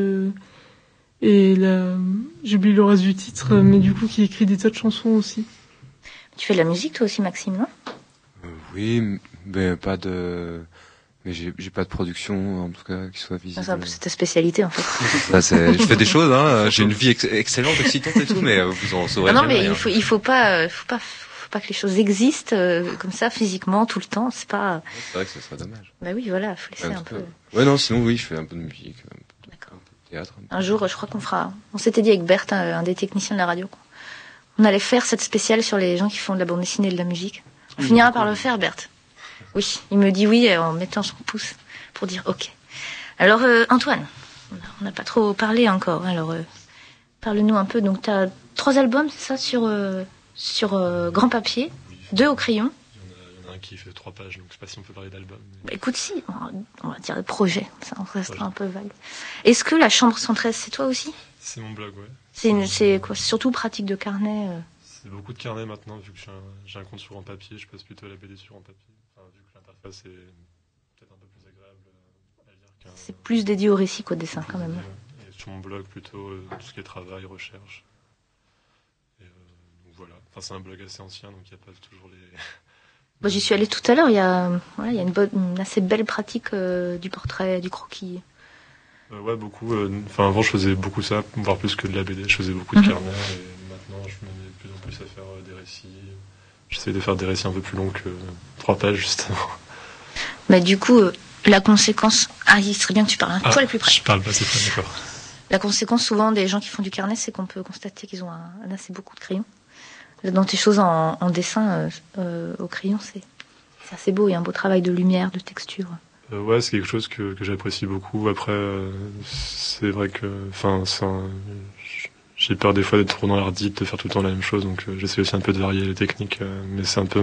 Et là, j'ai oublié le reste du titre, mais du coup, qui écrit des tas de chansons aussi. Tu fais de la musique toi aussi, Maxime, non ? Oui, mais pas de... Mais j'ai pas de production, en tout cas, qui soit visible. C'est un peu ta spécialité, en fait. Là, je fais des choses, hein. J'ai une vie excellente, excitante et tout, mais vous en saurez non, jamais. Mais il faut pas que les choses existent comme ça, physiquement, tout le temps. C'est pas... C'est vrai que ce serait dommage. Bah oui, voilà, faut laisser un peu... Ouais, non, sinon, oui, je fais un peu de musique. D'accord. Un peu de théâtre. Un jour, je crois qu'on fera... On s'était dit avec Berthe, un des techniciens de la radio, on allait faire cette spéciale sur les gens qui font de la bande dessinée et de la musique. On finira par le faire, Berthe. Oui, il me dit oui en mettant son pouce pour dire ok. Alors Antoine, on n'a pas trop parlé encore. Alors parle-nous un peu. Donc tu as 3 albums, c'est ça, sur grand papier, 2 au crayon. Il y en a un qui fait 3 pages, donc je sais pas si on peut parler d'album. Mais... Bah, écoute, si, on va dire projet, ça on restera un peu vague. Est-ce que la chambre 113, c'est toi aussi ? C'est mon blog, ouais. C'est quoi ? C'est surtout pratique de carnet C'est beaucoup de carnet maintenant, vu que j'ai un compte sur en papier, je passe plutôt à la BD sur en papier. Enfin, vu que l'interface est peut-être un peu plus agréable à lire qu'un... C'est plus dédié au récit qu'au dessin, quand même. Et sur mon blog, plutôt tout ce qui est travail, recherche. Et donc voilà. Enfin, c'est un blog assez ancien, donc il n'y a pas toujours les... Bah, j'y suis allée tout à l'heure, il y a une assez belle pratique du portrait, du croquis. Ouais, beaucoup. Enfin, avant, je faisais beaucoup ça, voire plus que de la BD. Je faisais beaucoup de carnet, et maintenant, je me mets de plus en plus à faire des récits. J'essaie de faire des récits un peu plus longs que 3 pages, justement. Mais du coup, la conséquence... Ah, il serait bien que tu parles un poil plus près. Je parle pas, c'est pas d'accord. La conséquence, souvent, des gens qui font du carnet, c'est qu'on peut constater qu'ils ont assez beaucoup de crayons. Dans tes choses en dessin, au crayon, c'est assez beau. Il y a un beau travail de lumière, de texture. Ouais, c'est quelque chose que j'apprécie beaucoup. Après, c'est vrai que... Enfin, j'ai peur des fois d'être trop dans l'ardite, de faire tout le temps la même chose, donc j'essaie aussi un peu de varier les techniques, mais c'est un peu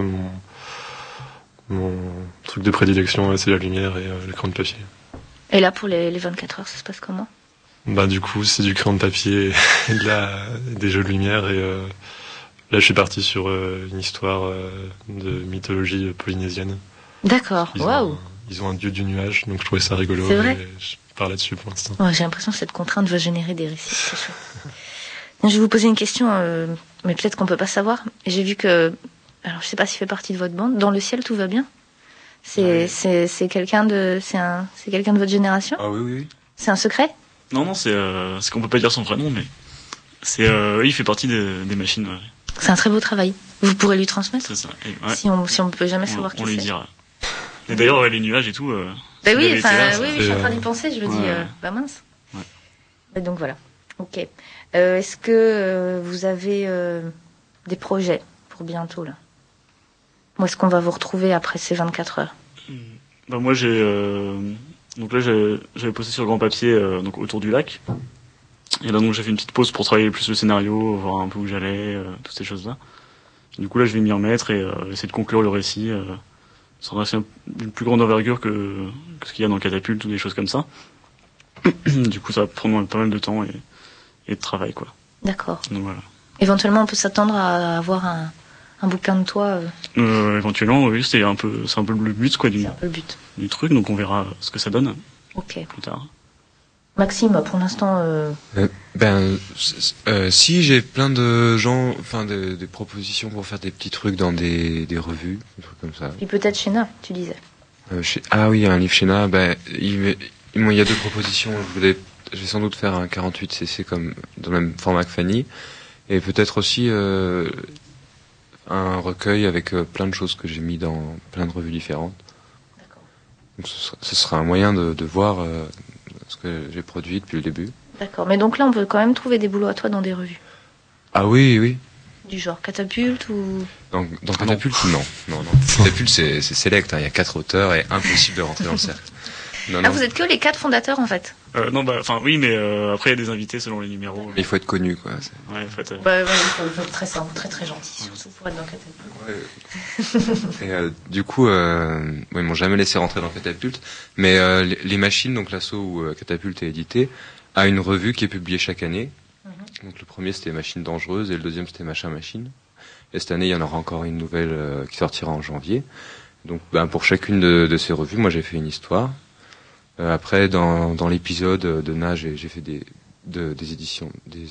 mon truc de prédilection, c'est la lumière et l'écran de papier. Et là, pour les 24 heures, ça se passe comment ? Du coup, c'est du crayon de papier et des jeux de lumière. Et là, je suis parti sur une histoire de mythologie polynésienne. D'accord, waouh. Ils ont un dieu du nuage, donc je trouvais ça rigolo. C'est vrai. Et je pars là-dessus pour l'instant. Ouais, j'ai l'impression que cette contrainte va générer des récits. C'est chouette. Je vais vous poser une question, mais peut-être qu'on peut pas savoir. J'ai vu que, alors je sais pas s'il fait partie de votre bande. Dans le ciel, tout va bien. C'est quelqu'un de votre génération. Ah oui. C'est un secret? Non, c'est qu'on peut pas dire son vrai nom, mais il fait partie des machines. Ouais. C'est un très beau travail. Vous pourrez lui transmettre. C'est ça. Ouais. Si on peut jamais savoir qui c'est. On lui dira. Et d'ailleurs, les nuages et tout. Oui, je suis en train d'y penser. Je me dis, mince. Ouais. Et donc voilà. Ok. Est-ce que vous avez des projets pour bientôt là? Où est-ce qu'on va vous retrouver après ces 24 heures? Moi, donc là, j'avais posté sur grand papier donc autour du lac. Et là, donc, j'ai fait une petite pause pour travailler plus le scénario, voir un peu où j'allais, toutes ces choses-là. Du coup, là, je vais m'y remettre et essayer de conclure le récit. Ça aura une plus grande envergure que ce qu'il y a dans Catapulte ou des choses comme ça. Du coup, ça va prendre pas mal de temps et de travail, quoi. D'accord. Donc voilà. Éventuellement, on peut s'attendre à avoir un bouquin de toi. Éventuellement, oui, c'est un peu le but, quoi, du truc. Donc on verra ce que ça donne. Ok. Plus tard. Maxime, pour l'instant. Si j'ai plein de gens, des propositions pour faire des petits trucs dans des revues, des trucs comme ça. Et peut-être Shena, tu disais. Ah oui, un livre Shena. Il y a 2 propositions. Je vais sans doute faire un 48 cc comme dans le même format que Fanny, et peut-être aussi un recueil avec plein de choses que j'ai mis dans plein de revues différentes. D'accord. Donc ce sera un moyen de voir ce que j'ai produit depuis le début. D'accord, mais donc là on peut quand même trouver des boulots à toi dans des revues. Ah oui. Du genre Catapulte ou... Dans Catapulte, non. Catapulte c'est select, il y a 4 auteurs et impossible de rentrer dans le cercle. Non. Vous êtes que les 4 fondateurs en fait? Oui, mais après il y a des invités selon les numéros. Mais il faut être connu, quoi. Ouais, il faut être... il faut être très simple, très très gentil, surtout pour être dans Catapulte. Ouais. Et du coup, ils m'ont jamais laissé rentrer dans Catapulte, mais les machines, donc l'asso où Catapulte est édité, a une revue qui est publiée chaque année. Donc le premier c'était Machines dangereuses et le deuxième c'était Machin Machine. Et cette année il y en aura encore une nouvelle qui sortira en janvier. Donc pour chacune de ces revues, moi j'ai fait une histoire. Après dans l'épisode de Nage, j'ai fait des éditions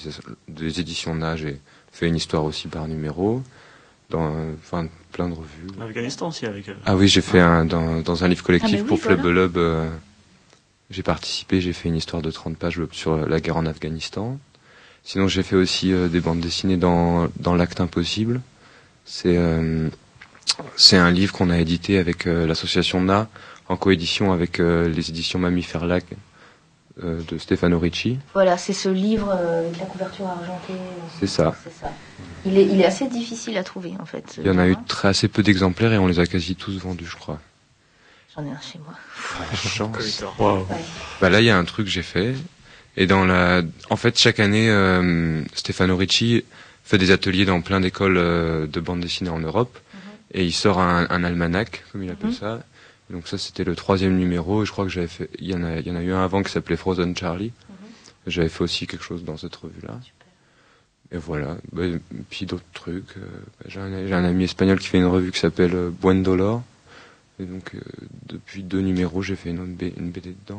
Nage, j'ai fait une histoire aussi par numéro. Plein de revues. Afghanistan aussi avec. Ah oui, j'ai fait dans un livre collectif pour Flubbelob. J'ai participé, j'ai fait une histoire de 30 pages sur la guerre en Afghanistan. Sinon, j'ai fait aussi des bandes dessinées dans l'Acte Impossible. C'est un livre qu'on a édité avec l'association Na, en coédition avec les éditions Mammifère Lac de Stefano Ricci. Voilà, c'est ce livre avec la couverture argentée. C'est ça. Il est assez difficile à trouver, en fait. Il y en a eu assez peu d'exemplaires et on les a quasi tous vendus, je crois. J'en ai un chez moi. Chance. Wow. Là, il y a un truc que j'ai fait. Et en fait, chaque année, Stefano Ricci fait des ateliers dans plein d'écoles de bande dessinée en Europe. Et il sort un almanach, comme il appelle ça. Donc ça, c'était le 3e numéro. Et je crois que j'avais fait, il y en a eu un avant qui s'appelait Frozen Charlie. J'avais fait aussi quelque chose dans cette revue-là. Et voilà. Et puis d'autres trucs. J'ai un ami espagnol qui fait une revue qui s'appelle Buen Dolor. Et donc, depuis 2 numéros, j'ai fait une BD dedans.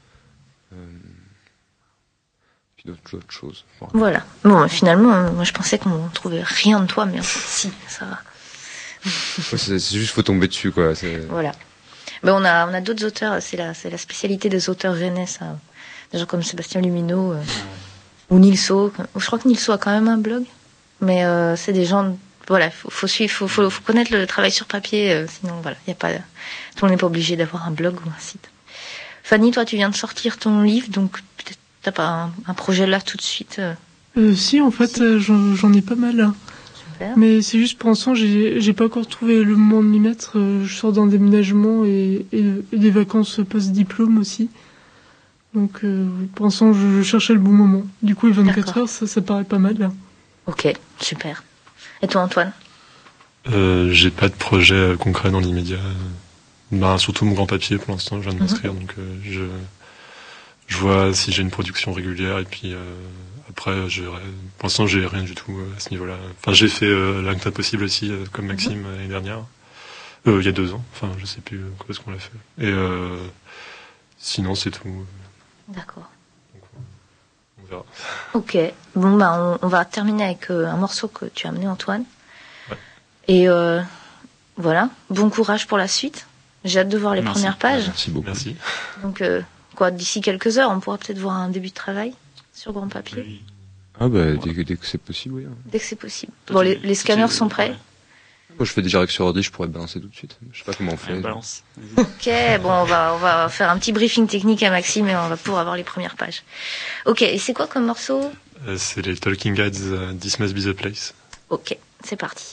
Puis d'autres choses. Voilà. Bon, finalement, moi je pensais qu'on ne trouvait rien de toi, mais en fait, si, ça va. C'est juste, faut tomber dessus, quoi. Voilà. On a d'autres auteurs, c'est la spécialité des auteurs rennais, ça. Des gens comme Sébastien Lumineau, ou Nilso. Je crois que Nilso a quand même un blog. Mais c'est des gens... Voilà, faut suivre, faut connaître le travail sur papier, sinon voilà, y a pas, tout le monde n'est pas obligé d'avoir un blog ou un site. Fanny, toi, tu viens de sortir ton livre, donc peut-être t'as pas un projet là tout de suite. Si, en fait, j'en ai pas mal. Hein. Super. Mais c'est juste pour l'instant, j'ai pas encore trouvé le moment de m'y mettre. Je sors d'un déménagement et des vacances post-diplôme aussi. Donc pour l'instant, je cherchais le bon moment. Du coup, les 24 heures, ça paraît pas mal. Là. Ok, super. Et toi, Antoine? J'ai pas de projet concret dans l'immédiat. Surtout mon grand papier pour l'instant, je viens de m'inscrire, donc je vois si j'ai une production régulière et puis après, pour l'instant, j'ai rien du tout à ce niveau-là. Enfin, j'ai fait l'Incta Possible aussi, comme Maxime l'année dernière. Il y a 2 ans. Enfin, je sais plus quand est-ce qu'on l'a fait. Et sinon, c'est tout. D'accord. Donc, on verra. Ok. Bon, bah, on va terminer avec un morceau que tu as amené, Antoine. Ouais. Et voilà. Bon courage pour la suite. J'ai hâte de voir les premières pages. Merci beaucoup. Merci. Donc, d'ici quelques heures, on pourra peut-être voir un début de travail sur grand papier. Oui. Ah bah dès que c'est possible, oui. Dès que c'est possible. Toi, Bon, tu- les scanners tu- sont prêts. ouais. Moi je fais déjà avec sur ordi, je pourrais balancer tout de suite. Je sais pas comment on fait. Ouais, balance. Vas-y. Ok, bon, on va faire un petit briefing technique à Maxime et on va pouvoir avoir les premières pages. Ok, et c'est quoi comme morceau? C'est les Talking Heads, This Must Be the Place. Ok, c'est parti.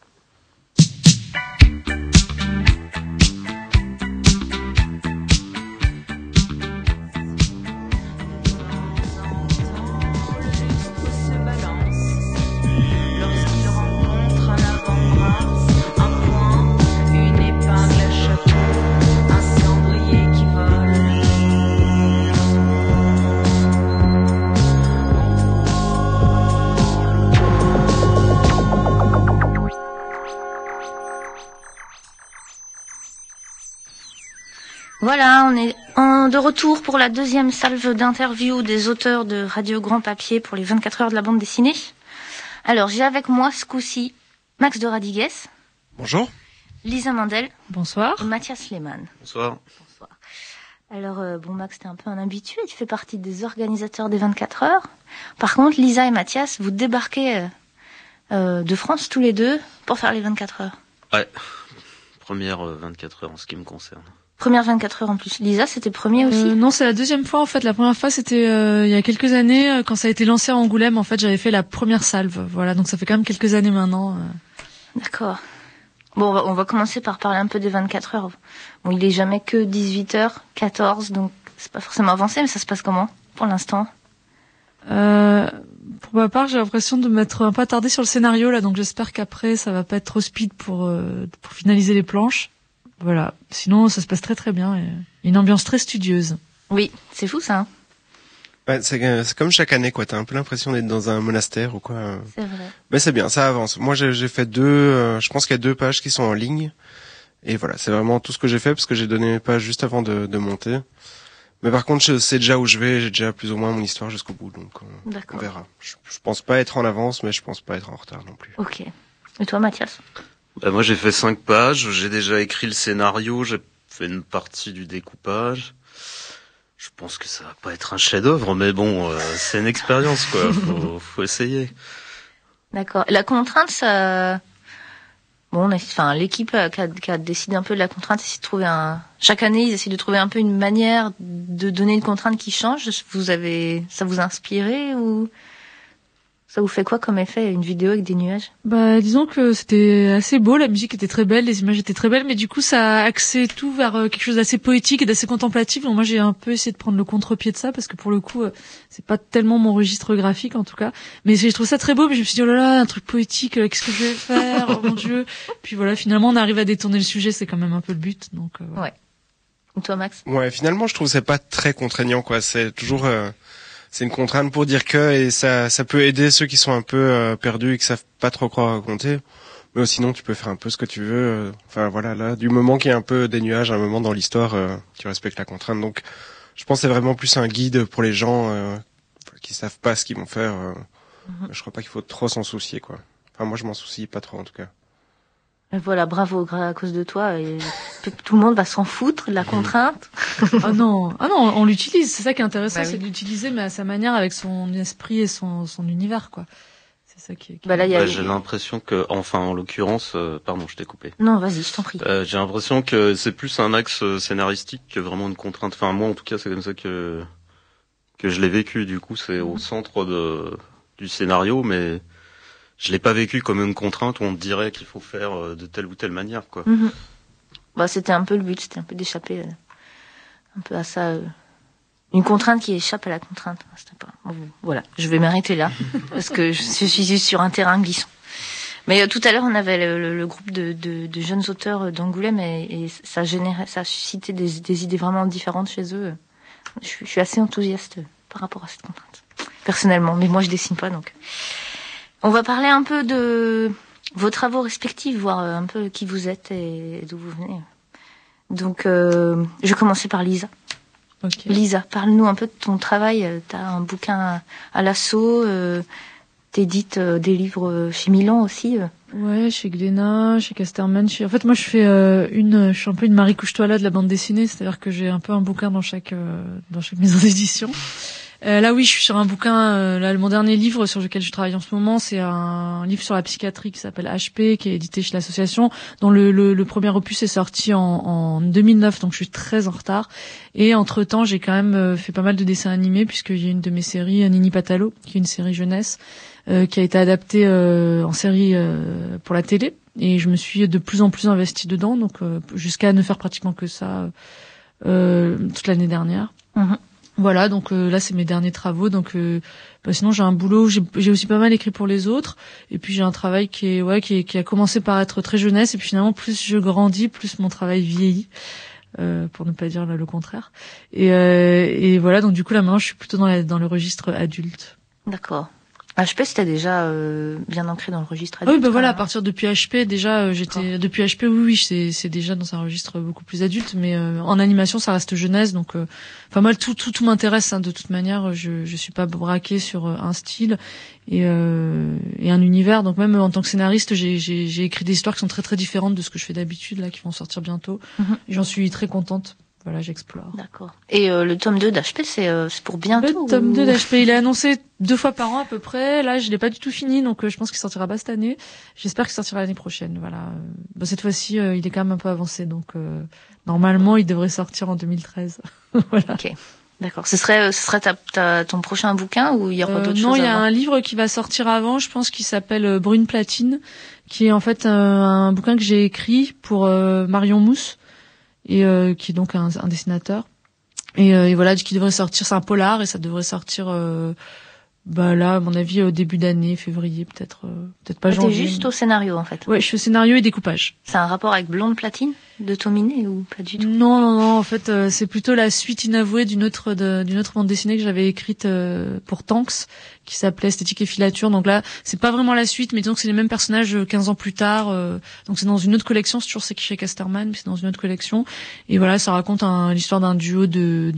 Voilà, on est de retour pour la deuxième salve d'interviews des auteurs de Radio Grand Papier pour les 24 heures de la bande dessinée. Alors, j'ai avec moi ce coup-ci Max de Radigues, Bonjour. Lisa Mandel Bonsoir. et Mathias Lehmann. Bonsoir. Bonsoir. Alors, bon, Max, t'es un peu un habitué, tu fais partie des organisateurs des 24 heures. Par contre, Lisa et Mathias, vous débarquez de France tous les deux pour faire les 24 heures. Ouais. Première 24 heures en ce qui me concerne. Première 24 heures en plus. Lisa, c'était premier aussi? Non, c'est la deuxième fois en fait. La première fois c'était il y a quelques années quand ça a été lancé à Angoulême. En fait, j'avais fait la première salve. Voilà, donc ça fait quand même quelques années maintenant. D'accord. Bon, on va commencer par parler un peu des 24 heures. Bon, il est jamais que 18h14, donc c'est pas forcément avancé, mais ça se passe comment pour l'instant? Pour ma part, j'ai l'impression de m'être un peu attardée sur le scénario là, donc j'espère qu'après ça va pas être trop speed pour finaliser les planches. Voilà. Sinon, ça se passe très très bien. Et une ambiance très studieuse. Oui, c'est fou ça. Hein, Ouais, c'est comme chaque année, quoi. T'as un peu l'impression d'être dans un monastère ou quoi. c'est vrai. Mais c'est bien, ça avance. Moi, j'ai fait je pense qu'il y a 2 pages qui sont en ligne. Et voilà, c'est vraiment tout ce que j'ai fait parce que j'ai donné mes pages juste avant de monter. Mais par contre, je sais déjà où je vais. J'ai déjà plus ou moins mon histoire jusqu'au bout, donc on D'accord. verra. Je pense pas être en avance, mais je pense pas être en retard non plus. Ok. Et toi, Mathias? Bah, moi, j'ai fait 5 pages. J'ai déjà écrit le scénario. J'ai fait une partie du découpage. Je pense que ça va pas être un chef-d'œuvre, mais bon, c'est une expérience, quoi. Faut essayer. D'accord. La contrainte, ça... Bon, l'équipe qui a décidé un peu de la contrainte, essaie de trouver chaque année, ils essaient de trouver un peu une manière de donner une contrainte qui change. Ça vous a inspiré ou ça vous fait quoi comme effet, une vidéo avec des nuages? Bah, disons que c'était assez beau, la musique était très belle, les images étaient très belles, mais du coup, ça a axé tout vers quelque chose d'assez poétique et d'assez contemplatif. Donc moi, j'ai un peu essayé de prendre le contre-pied de ça, parce que pour le coup, c'est pas tellement mon registre graphique, en tout cas. Mais j'ai trouvé ça très beau, mais je me suis dit, oh là là, un truc poétique, qu'est-ce que je vais faire? Oh mon Dieu. Puis voilà, finalement, on arrive à détourner le sujet, c'est quand même un peu le but, donc voilà. Ouais. Et toi, Max? Ouais, finalement, je trouve que c'est pas très contraignant, quoi. C'est toujours, c'est une contrainte pour dire que, et ça peut aider ceux qui sont un peu perdus et qui savent pas trop quoi raconter. Mais sinon, tu peux faire un peu ce que tu veux. Enfin voilà, là, du moment qu'il y a un peu des nuages, un moment dans l'histoire, tu respectes la contrainte. Donc, je pense que c'est vraiment plus un guide pour les gens qui savent pas ce qu'ils vont faire. Je crois pas qu'il faut trop s'en soucier, quoi. Enfin, moi, je m'en soucie pas trop, en tout cas. Et voilà, bravo, à cause de toi, et tout le monde va s'en foutre de la contrainte. Ah non, on l'utilise. C'est ça qui est intéressant, Bah oui. c'est de l'utiliser, mais à sa manière, avec son esprit et son univers, quoi. C'est ça qui est... Bah là, il y a... Bah, j'ai l'impression que, enfin, en l'occurrence, pardon, je t'ai coupé. Non, vas-y, je t'en prie. J'ai l'impression que c'est plus un axe scénaristique que vraiment une contrainte. Enfin, moi, en tout cas, c'est comme ça que je l'ai vécu. Du coup, c'est au centre du scénario, mais je l'ai pas vécu comme une contrainte où on te dirait qu'il faut faire de telle ou telle manière, quoi. Mhm. Bah, c'était un peu le but, c'était un peu d'échapper un peu à ça. Une contrainte qui échappe à la contrainte. C'était pas... Voilà, je vais m'arrêter là, parce que je suis sur un terrain glissant. Mais tout à l'heure, on avait le groupe de jeunes auteurs d'Angoulême et ça suscitait des idées vraiment différentes chez eux. je suis assez enthousiaste par rapport à cette contrainte, personnellement. Mais moi, je dessine pas, donc. On va parler un peu de vos travaux respectifs, voir un peu qui vous êtes et d'où vous venez. Donc, je vais commencer par Lisa. Okay. Lisa, parle-nous un peu de ton travail. T'as un bouquin à l'assaut, t'édites des livres chez Milan aussi. Ouais, chez Glénat, chez Casterman. En fait, moi, je suis un peu une Marie Couche-toi-là de la bande dessinée, c'est-à-dire que j'ai un peu un bouquin dans chaque maison d'édition. Là, oui, je suis sur un bouquin. Là, mon dernier livre sur lequel je travaille en ce moment, c'est un livre sur la psychiatrie qui s'appelle HP, qui est édité chez l'association, dont le premier opus est sorti en 2009, donc je suis très en retard. Et entre-temps, j'ai quand même fait pas mal de dessins animés, puisqu'il y a une de mes séries, Nini Patalo, qui est une série jeunesse, qui a été adaptée en série pour la télé. Et je me suis de plus en plus investie dedans, donc jusqu'à ne faire pratiquement que ça toute l'année dernière. Mmh. Voilà, donc là c'est mes derniers travaux. Donc sinon j'ai un boulot, j'ai aussi pas mal écrit pour les autres. Et puis j'ai un travail qui a commencé par être très jeunesse, et puis finalement plus je grandis, plus mon travail vieillit, pour ne pas dire là, le contraire. Et voilà, donc du coup là maintenant je suis plutôt dans le registre adulte. D'accord. HP, c'était déjà bien ancré dans le registre adulte. Oui, voilà, à partir depuis HP, déjà, depuis HP, oui, c'est déjà dans un registre beaucoup plus adulte, mais en animation, ça reste jeunesse, donc, enfin, moi, tout m'intéresse, hein, de toute manière, je suis pas braquée sur un style et un univers, donc même en tant que scénariste, j'ai écrit des histoires qui sont très très différentes de ce que je fais d'habitude, là, qui vont sortir bientôt, et j'en suis très contente. Voilà, j'explore. D'accord. Et le tome 2 d'HP, c'est pour bientôt? Le tome 2 d'HP, il est annoncé 2 fois par an à peu près. Là, je l'ai pas du tout fini, donc je pense qu'il sortira pas cette année. J'espère qu'il sortira l'année prochaine. Voilà. Cette fois-ci, il est quand même un peu avancé, donc normalement, il devrait sortir en 2013. Voilà. Ok. D'accord. Ce serait ton prochain bouquin, ou il y aura d'autres choses? Non, il y a un livre qui va sortir avant, je pense, qui s'appelle Brune Platine, qui est en fait un bouquin que j'ai écrit pour Marion Mousse, et qui est donc un dessinateur, et voilà, qui devrait sortir, c'est un polar, et ça devrait sortir là, à mon avis, au début d'année, février, peut-être pas janvier. T'es juste au scénario, en fait. Ouais, je suis au scénario et découpage. C'est un rapport avec Blonde Platine de Tominé, ou pas du tout? Non, en fait, c'est plutôt la suite inavouée d'une autre bande dessinée que j'avais écrite pour Tanks, qui s'appelait Esthétique et Filature. Donc là, c'est pas vraiment la suite, mais disons que c'est les mêmes personnages 15 ans plus tard. Donc c'est dans une autre collection, c'est toujours chez Casterman, mais c'est dans une autre collection. Et voilà, ça raconte l'histoire d'un duo de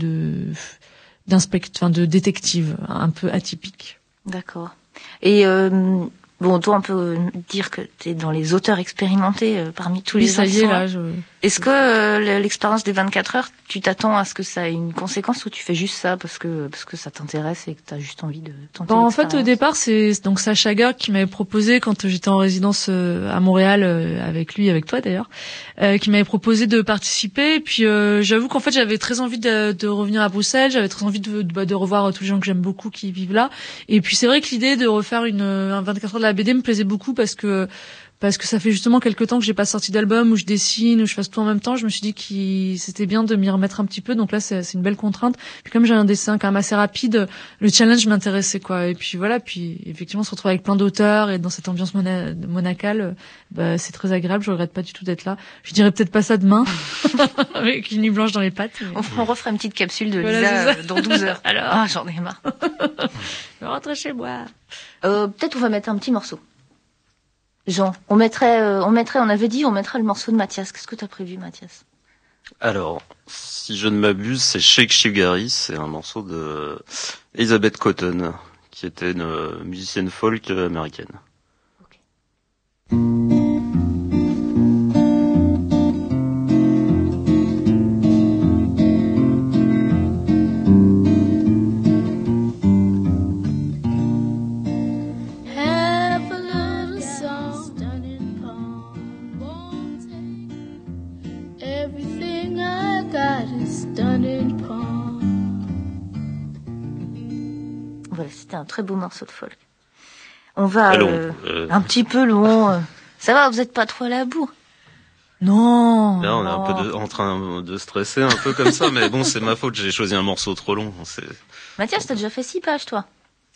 détectives un peu atypique. D'accord. Et bon, toi, on peut dire que t'es dans les auteurs expérimentés parmi tous les ça y est, là. Est-ce que l'expérience des 24 heures, tu t'attends à ce que ça ait une conséquence, ou tu fais juste ça parce que ça t'intéresse et que t'as juste envie de tenter En fait, au départ, c'est donc Sacha Gard qui m'avait proposé, quand j'étais en résidence à Montréal avec lui, avec toi d'ailleurs, qui m'avait proposé de participer. Et puis j'avoue qu'en fait, j'avais très envie de revenir à Bruxelles, j'avais très envie de revoir tous les gens que j'aime beaucoup qui vivent là. Et puis c'est vrai que l'idée de refaire un 24 heures de la BD me plaisait beaucoup, parce que ça fait justement quelque temps que j'ai pas sorti d'album, où je dessine, où je fasse tout en même temps. Je me suis dit que c'était bien de m'y remettre un petit peu. Donc là, c'est une belle contrainte. Puis comme j'ai un dessin quand même assez rapide, le challenge m'intéressait, quoi. Et puis voilà. Puis effectivement, se retrouver avec plein d'auteurs et dans cette ambiance monacale, c'est très agréable. Je regrette pas du tout d'être là. Je dirais peut-être pas ça demain, avec une nuit blanche dans les pattes. Mais... On refera une petite capsule de voilà, Lisa dans 12 heures. Alors, j'en ai marre. Je vais rentrer chez moi. Peut-être on va mettre un petit morceau. Jean, on mettrait, on avait dit, on mettrait le morceau de Mathias. Qu'est-ce que t'as prévu, Mathias? Alors, si je ne m'abuse, c'est Shake Shigari, c'est un morceau de Elizabeth Cotton, qui était une musicienne folk américaine. Okay. Voilà, c'était un très beau morceau de folk. On va un petit peu long. Ça va, vous êtes pas trop à la bourre? Non. Là, on est un peu en train de stresser un peu comme ça, mais bon, c'est ma faute, j'ai choisi un morceau trop long. Mathias, t'as déjà fait 6 pages, toi?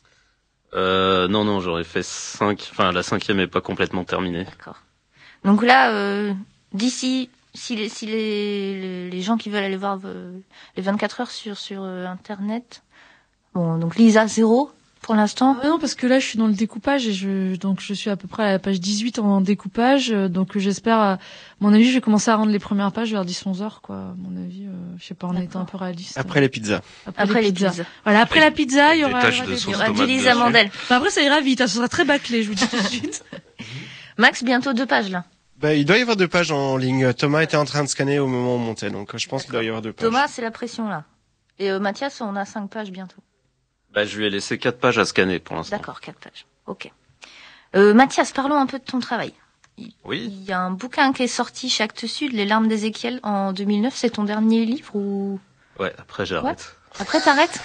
Non, j'aurais fait 5. Enfin, la 5e est pas complètement terminée. D'accord. Donc là, d'ici si les gens qui veulent aller voir les 24 heures sur Internet, bon, donc Lisa 0 pour l'instant. Non, parce que là, je suis dans le découpage et je suis à peu près à la page 18 en découpage. Donc, j'espère, à mon avis, je vais commencer à rendre les premières pages vers 10-11 heures, quoi. À mon avis, je sais pas, en étant un peu réaliste. Après les pizzas. Après les pizzas. Voilà, après la pizza, il y aura du Lisa Mandel. Bah, après, ça ira vite, hein, ce sera très bâclé, je vous dis tout de suite. Max, bientôt 2 pages, là. Bah, il doit y avoir 2 pages en ligne. Thomas était en train de scanner au moment où on montait, donc je pense qu'il doit y avoir 2 pages. Thomas, c'est la pression, là. Et Mathias, on a 5 pages bientôt. Bah, je lui ai laissé 4 pages à scanner pour l'instant. D'accord, 4 pages. Ok. Mathias, parlons un peu de ton travail. Oui. Il y a un bouquin qui est sorti chez Actes Sud, Les larmes d'Ézéchiel, en 2009. C'est ton dernier livre ou... Ouais, après j'arrête. Après t'arrêtes?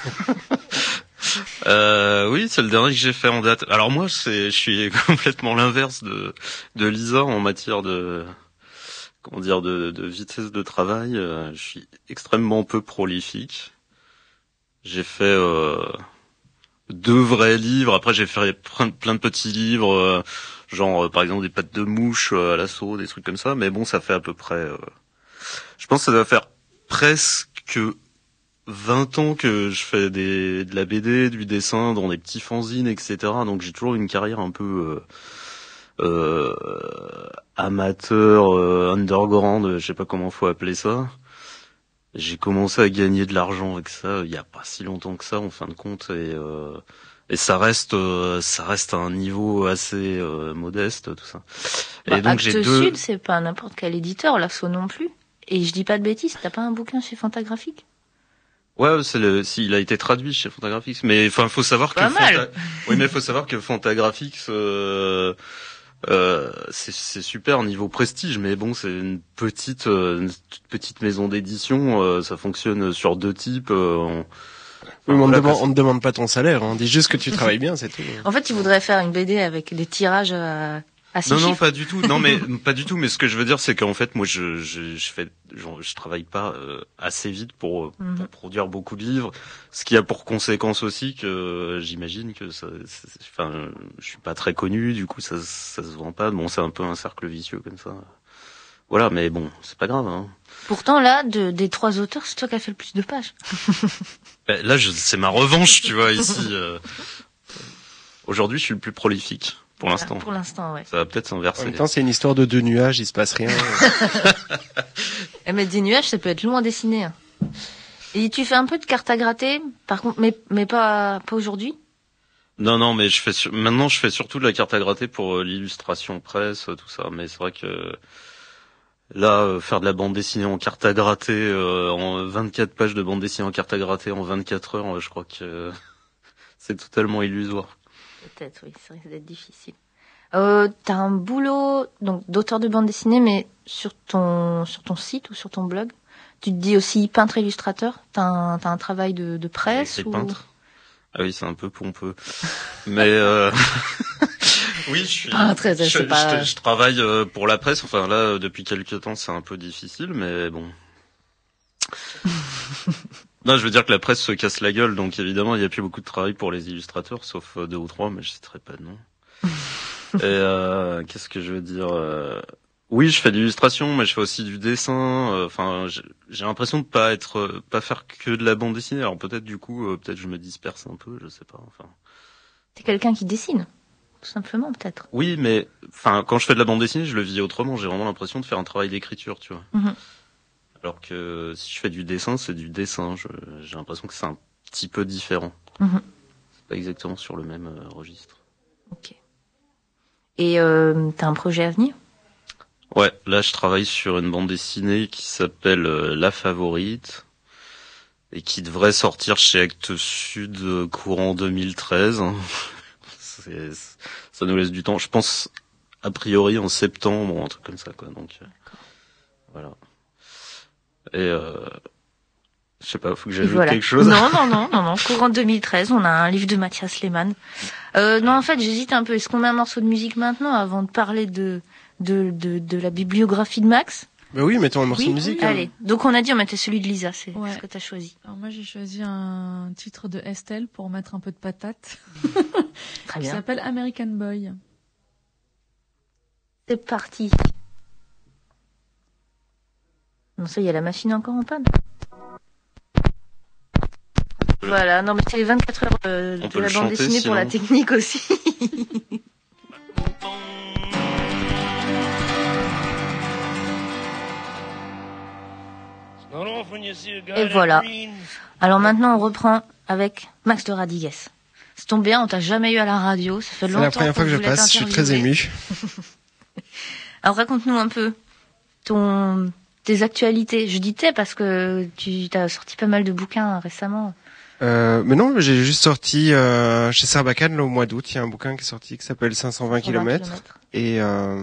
Oui, c'est le dernier que j'ai fait en date. Alors moi, je suis complètement l'inverse de Lisa en matière de vitesse de travail. Je suis extrêmement peu prolifique. J'ai fait 2 vrais livres. Après, j'ai fait plein de petits livres, genre par exemple des pattes de mouche à l'assaut, des trucs comme ça. Mais bon, ça fait à peu près. Je pense que ça doit faire presque 20 ans que je fais de la BD, du dessin dans des petits fanzines, etc. Donc j'ai toujours une carrière un peu amateur, underground, je sais pas comment faut appeler ça. J'ai commencé à gagner de l'argent avec ça il y a pas si longtemps que ça en fin de compte et ça reste à un niveau assez modeste tout ça. Et donc Actes Sud, c'est pas n'importe quel éditeur, l'assaut non plus. Et je dis pas de bêtises, t'as pas un bouquin chez Fantagraphique? Ouais, il a été traduit chez Fantagraphics, mais enfin faut savoir faut savoir que Fantagraphics c'est super niveau prestige, mais bon, c'est une petite maison d'édition, ça fonctionne sur 2 types. Oui, mais on ne demande pas ton salaire, on dit juste que tu travailles bien, c'est tout. En fait, tu voudrais faire une BD avec des tirages à 6 chiffres. Non, pas du tout. Non, mais pas du tout. Mais ce que je veux dire, c'est qu'en fait, moi, je travaille pas assez vite pour produire beaucoup de livres. Ce qui a pour conséquence aussi que j'imagine que je suis pas très connu. Du coup, ça se vend pas. Bon, c'est un peu un cercle vicieux comme ça. Voilà, mais bon, c'est pas grave. Hein. Pourtant, là, des 3 auteurs, c'est toi qui as fait le plus de pages. Là, c'est ma revanche, tu vois. Ici, aujourd'hui, je suis le plus prolifique. Pour l'instant. Pour l'instant, ouais. Ça va peut-être s'inverser. En même temps, c'est une histoire de 2 nuages, il se passe rien. Mais des nuages, ça peut être long à dessiner. Hein. Et tu fais un peu de carte à gratter, par contre, mais pas aujourd'hui? Non, mais maintenant, je fais surtout de la carte à gratter pour l'illustration presse, tout ça. Mais c'est vrai que là, faire de la bande dessinée en carte à gratter, en 24 pages de bande dessinée en carte à gratter en 24 heures, je crois que c'est totalement illusoire. Peut-être, oui, ça risque d'être difficile. T'as un boulot donc d'auteur de bande dessinée, mais sur ton site ou sur ton blog, tu te dis aussi peintre illustrateur. T'as un travail de presse ou peintre. Ah oui, c'est un peu pompeux, mais oui, je suis peintre. Je travaille pour la presse. Enfin là, depuis quelques temps, c'est un peu difficile, mais bon. Non, je veux dire que la presse se casse la gueule, donc évidemment, il n'y a plus beaucoup de travail pour les illustrateurs, sauf 2 ou 3, mais je citerai pas de nom. Et qu'est-ce que je veux dire Oui, je fais de l'illustration, mais je fais aussi du dessin. Enfin, j'ai l'impression de pas faire que de la bande dessinée. Alors peut-être du coup, peut-être je me disperse un peu, je sais pas. Enfin. T'es quelqu'un qui dessine, tout simplement, peut-être. Oui, mais enfin, quand je fais de la bande dessinée, je le vis autrement. J'ai vraiment l'impression de faire un travail d'écriture, tu vois. Mm-hmm. Alors que si je fais du dessin, c'est du dessin. J'ai l'impression que c'est un petit peu différent. Mm-hmm. C'est pas exactement sur le même registre. Ok. Et t'as un projet à venir ? Ouais, là je travaille sur une bande dessinée qui s'appelle La Favorite et qui devrait sortir chez Actes Sud courant 2013. Ça nous laisse du temps. Je pense a priori en septembre, un truc comme ça, quoi. Donc voilà. Et je sais pas, faut que j'ajoute quelque chose. Non. Courant 2013, on a un livre de Mathias Lehmann. Non, en fait, j'hésite un peu. Est-ce qu'on met un morceau de musique maintenant avant de parler de la bibliographie de Max? Bah oui, mettons un morceau de musique. Oui. Allez. Donc on a dit on mettait celui de Lisa, c'est ce que t'as choisi. Alors moi j'ai choisi un titre de Estelle pour mettre un peu de patate. Très bien. Ça s'appelle American Boy. C'est parti. Non, ça, il y a la machine encore en panne. Voilà, non mais c'est les 24 heures de la bande dessinée pour la technique aussi. Et voilà. Alors maintenant on reprend avec Max de Radigues. Ça tombe bien, on t'a jamais eu à la radio, ça fait longtemps. C'est la première fois que je passe, je suis très ému. Alors raconte-nous un peu tes actualités. Je dis parce que tu as sorti pas mal de bouquins récemment. Mais non, j'ai juste sorti chez Sarbacane au mois d'août. Il y a un bouquin qui est sorti qui s'appelle 520 km et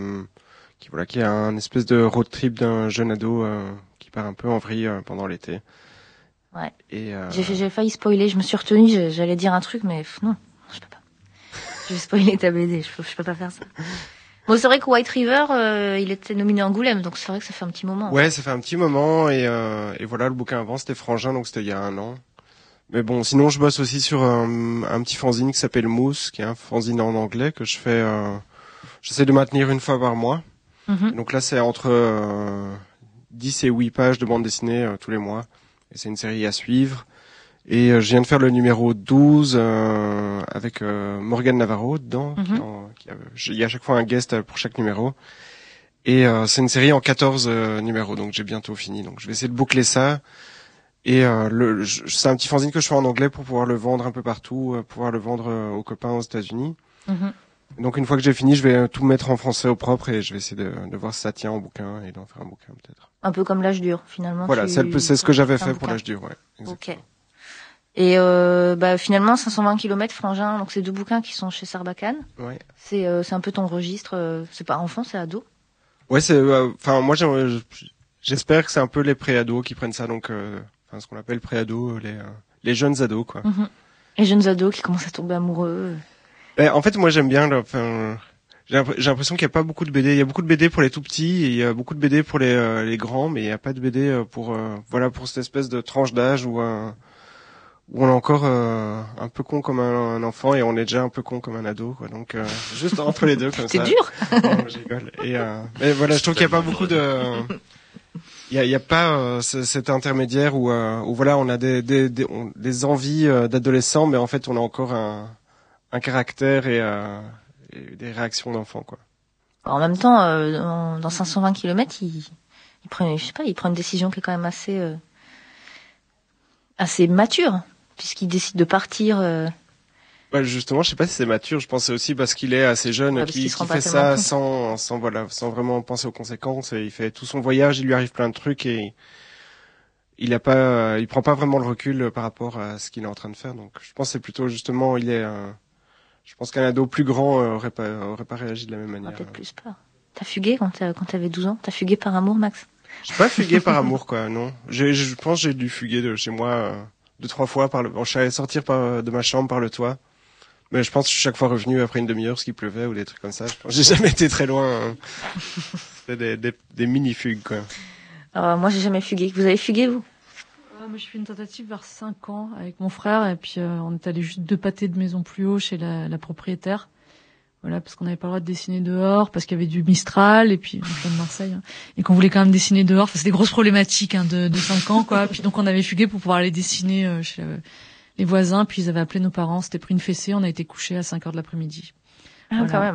qui est un espèce de road trip d'un jeune ado qui part un peu en vrille pendant l'été. Ouais. Et j'ai failli spoiler. Je me suis retenue. J'allais dire un truc, mais non, je peux pas. Je vais spoiler ta BD. Je peux pas faire ça. Bon, c'est vrai que White River, il était nominé Angoulême, donc c'est vrai que ça fait un petit moment. Ouais, ça fait un petit moment et voilà, le bouquin avant c'était Frangin, donc c'était il y a 1 an. Mais bon, sinon je bosse aussi sur un petit fanzine qui s'appelle Mousse, qui est un fanzine en anglais que je fais. J'essaie de maintenir 1 fois par mois. Mm-hmm. Donc là, c'est entre 10 et 8 pages de bande dessinée tous les mois. Et c'est une série à suivre. Et je viens de faire le numéro 12 avec Morgane Navarro dedans. Il y a à chaque fois un guest pour chaque numéro. Et c'est une série en 14 numéros, donc j'ai bientôt fini. Donc je vais essayer de boucler ça. Et c'est un petit fanzine que je fais en anglais pour pouvoir le vendre un peu partout, pouvoir le vendre aux copains aux États-Unis. Mm-hmm. Donc une fois que j'ai fini, je vais tout mettre en français au propre et je vais essayer de voir si ça tient en bouquin et d'en faire un bouquin peut-être. Un peu comme l'âge dur finalement. Voilà, c'est ce que j'avais fait pour l'âge dur, ouais. Exactement. Ok. Et finalement 520 km Frangin, donc c'est 2 bouquins qui sont chez Sarbacane. Ouais. C'est un peu ton registre, c'est pas enfant, c'est ado. Ouais, c'est moi j'espère que c'est un peu les pré-ados qui prennent ça, donc ce qu'on appelle pré-ados, les jeunes ados quoi. Mm-hmm. Les jeunes ados qui commencent à tomber amoureux. En fait, moi j'aime bien j'ai l'impression qu'il y a pas beaucoup de BD, il y a beaucoup de BD pour les tout petits et il y a beaucoup de BD pour les grands, mais il y a pas de BD pour cette espèce de tranche d'âge où on est encore un peu con comme un enfant et on est déjà un peu con comme un ado quoi. Donc juste entre les deux comme ça. C'est dur. Non, je rigole. Mais voilà, je trouve qu'il y a pas beaucoup de il y a pas cet intermédiaire où voilà, on a des envies d'adolescents, mais en fait on a encore un caractère et des réactions d'enfants quoi. En même temps, dans 520 km, il prend une décision qui est quand même assez mature, puisqu'il décide de partir. Justement, je sais pas si c'est mature. Je pense que c'est aussi parce qu'il est assez jeune, qui fait ça sans vraiment penser aux conséquences. Et il fait tout son voyage, il lui arrive plein de trucs et il prend pas vraiment le recul par rapport à ce qu'il est en train de faire. Donc, je pense que c'est plutôt justement, je pense qu'un ado plus grand aurait pas réagi de la même manière. Peut-être plus peur. T'as fugué quand t'avais 12 ans? T'as fugué par amour, Max? J'ai pas fugué par amour, quoi, non. Je pense que j'ai dû fuguer de chez moi 2-3 fois je suis allé sortir de ma chambre par le toit. Mais je pense que je suis chaque fois revenu après une demi-heure parce qu'il pleuvait ou des trucs comme ça. J'ai jamais été très loin. C'était des mini-fugues, quoi. Alors, moi, j'ai jamais fugué. Vous avez fugué, vous? Moi, je fais une tentative vers 5 ans avec mon frère et puis on est allé juste 2 pâtés de maison plus haut chez la propriétaire. Voilà, parce qu'on n'avait pas le droit de dessiner dehors, parce qu'il y avait du Mistral, et puis, on vient de Marseille, hein, et qu'on voulait quand même dessiner dehors. Enfin, c'est des grosses problématiques, de 5 ans, quoi. Puis donc, on avait fugué pour pouvoir aller dessiner chez les voisins, puis ils avaient appelé nos parents, c'était pris une fessée, on a été couchés à 5 heures de l'après-midi. Ah, voilà. quand même.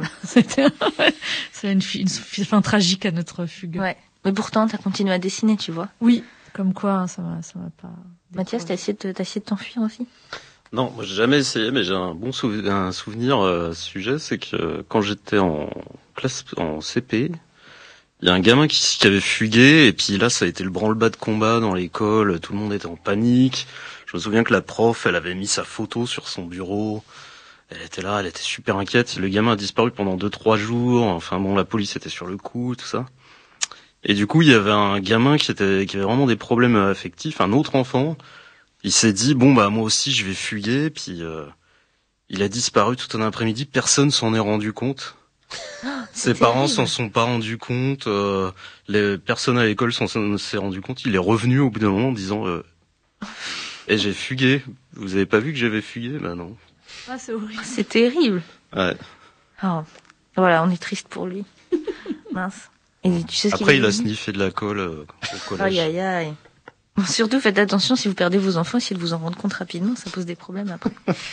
C'est une fin tragique à notre fugue. Ouais. Mais pourtant, t'as continué à dessiner, tu vois. Oui. Comme quoi, hein, ça va pas. Mathias, t'as essayé de t'enfuir aussi? Non, moi j'ai jamais essayé, mais j'ai un bon souvenir à ce sujet, c'est que quand j'étais en classe en CP, il y a un gamin qui avait fugué et puis là ça a été le branle-bas de combat dans l'école, tout le monde était en panique. Je me souviens que la prof, elle avait mis sa photo sur son bureau. Elle était là, elle était super inquiète. Le gamin a disparu pendant 2-3 jours. Enfin bon, la police était sur le coup, tout ça. Et du coup, il y avait un gamin qui avait vraiment des problèmes affectifs, un autre enfant. Il s'est dit, moi aussi, je vais fuguer. Puis, il a disparu tout un après-midi. Personne s'en est rendu compte. Ses parents s'en sont pas rendus compte. Les personnes à l'école s'est rendu compte. Il est revenu au bout d'un moment en disant, et j'ai fugué. Vous avez pas vu que j'avais fugué? Bah non. Ah, c'est horrible. C'est terrible. Ouais. Oh. Voilà, on est triste pour lui. Mince. Et tu sais ce Après, qu'il il a dit sniffé de la colle au collège. Aïe, aïe, aïe. Bon, surtout, faites attention si vous perdez vos enfants, essayez de vous en rendre compte rapidement, ça pose des problèmes après.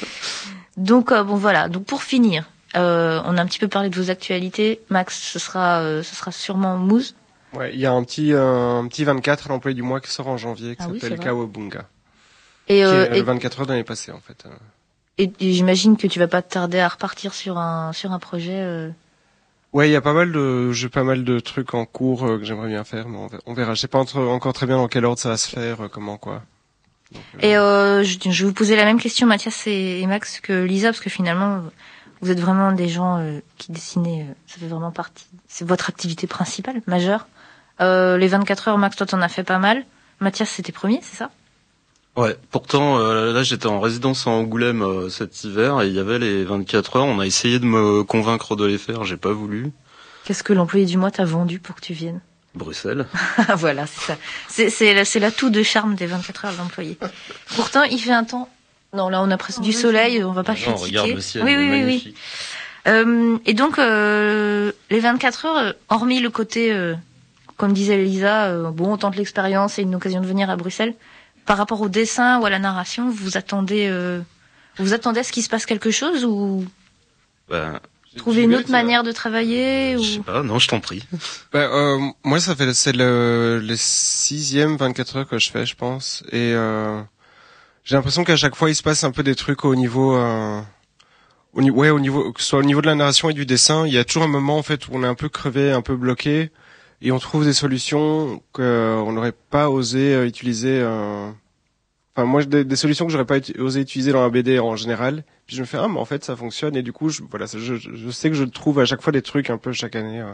Donc, bon, voilà. Donc, pour finir, on a un petit peu parlé de vos actualités. Max, ce sera sûrement Mousse. Ouais, il y a un petit 24 à l'employé du mois qui sort en janvier, qui Ah oui, s'appelle c'est vrai. Kawabunga. Et, Qui est le 24 heures de l'année passée, en fait. Et j'imagine que tu vas pas te tarder à repartir sur un projet. Ouais, il y a pas mal de trucs en cours que j'aimerais bien faire, mais on verra. Je sais pas encore très bien dans quel ordre ça va se faire, comment quoi. Donc, Et je vais vous poser la même question, Mathias et Max, que Lisa, parce que finalement, vous êtes vraiment des gens qui dessinent. Ça fait vraiment partie. C'est votre activité principale, majeure. Les 24 heures, Max, toi, t'en as fait pas mal. Mathias, c'était premier, c'est ça? Ouais, pourtant là j'étais en résidence à Angoulême cet hiver et il y avait les 24 heures, on a essayé de me convaincre de les faire, j'ai pas voulu. Qu'est-ce que l'employé du mois t'a vendu pour que tu viennes? Bruxelles. Voilà, c'est ça. C'est l'atout de charme des 24 heures de l'employé. Pourtant, il fait un temps... Non, là on a presque du soleil, on va pas critiquer. Regarde le ciel, oui, magnifique. Et donc, les 24 heures, hormis le côté, comme disait Lisa, bon, on tente l'expérience et une occasion de venir à Bruxelles, par rapport au dessin ou à la narration, vous attendez à ce qu'il se passe quelque chose ou trouver une autre manière de travailler ou... Je sais pas, non, je t'en prie. moi, c'est le 6e 24 heures que je fais, je pense, et j'ai l'impression qu'à chaque fois il se passe un peu des trucs au niveau, au niveau, que ce soit au niveau de la narration et du dessin, il y a toujours un moment en fait où on est un peu crevé, un peu bloqué. Et on trouve des solutions qu'on n'aurait pas osé utiliser. Enfin, moi, des solutions que j'aurais pas osé utiliser dans la BD en général. Puis je me fais mais en fait ça fonctionne. Et du coup, je sais que je trouve à chaque fois des trucs un peu chaque année.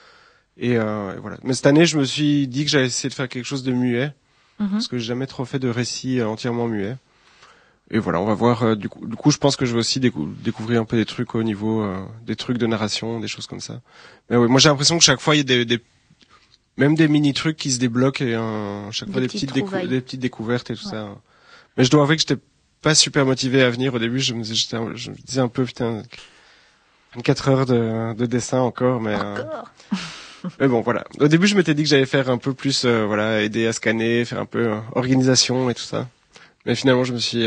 Et voilà. Mais cette année, je me suis dit que j'allais essayer de faire quelque chose de muet, parce que j'ai jamais trop fait de récits entièrement muets. Et voilà, on va voir. Du coup, je pense que je vais aussi découvrir un peu des trucs au niveau des trucs de narration, des choses comme ça. Mais ouais, moi, j'ai l'impression que chaque fois, il y a même des mini trucs qui se débloquent et chaque fois des petites découvertes et tout ça. Mais je dois avouer que j'étais pas super motivé à venir au début. Je me disais un peu putain 24 heures de dessin encore, mais mais bon voilà. Au début, je m'étais dit que j'allais faire un peu plus aider à scanner, faire un peu organisation et tout ça. Mais finalement,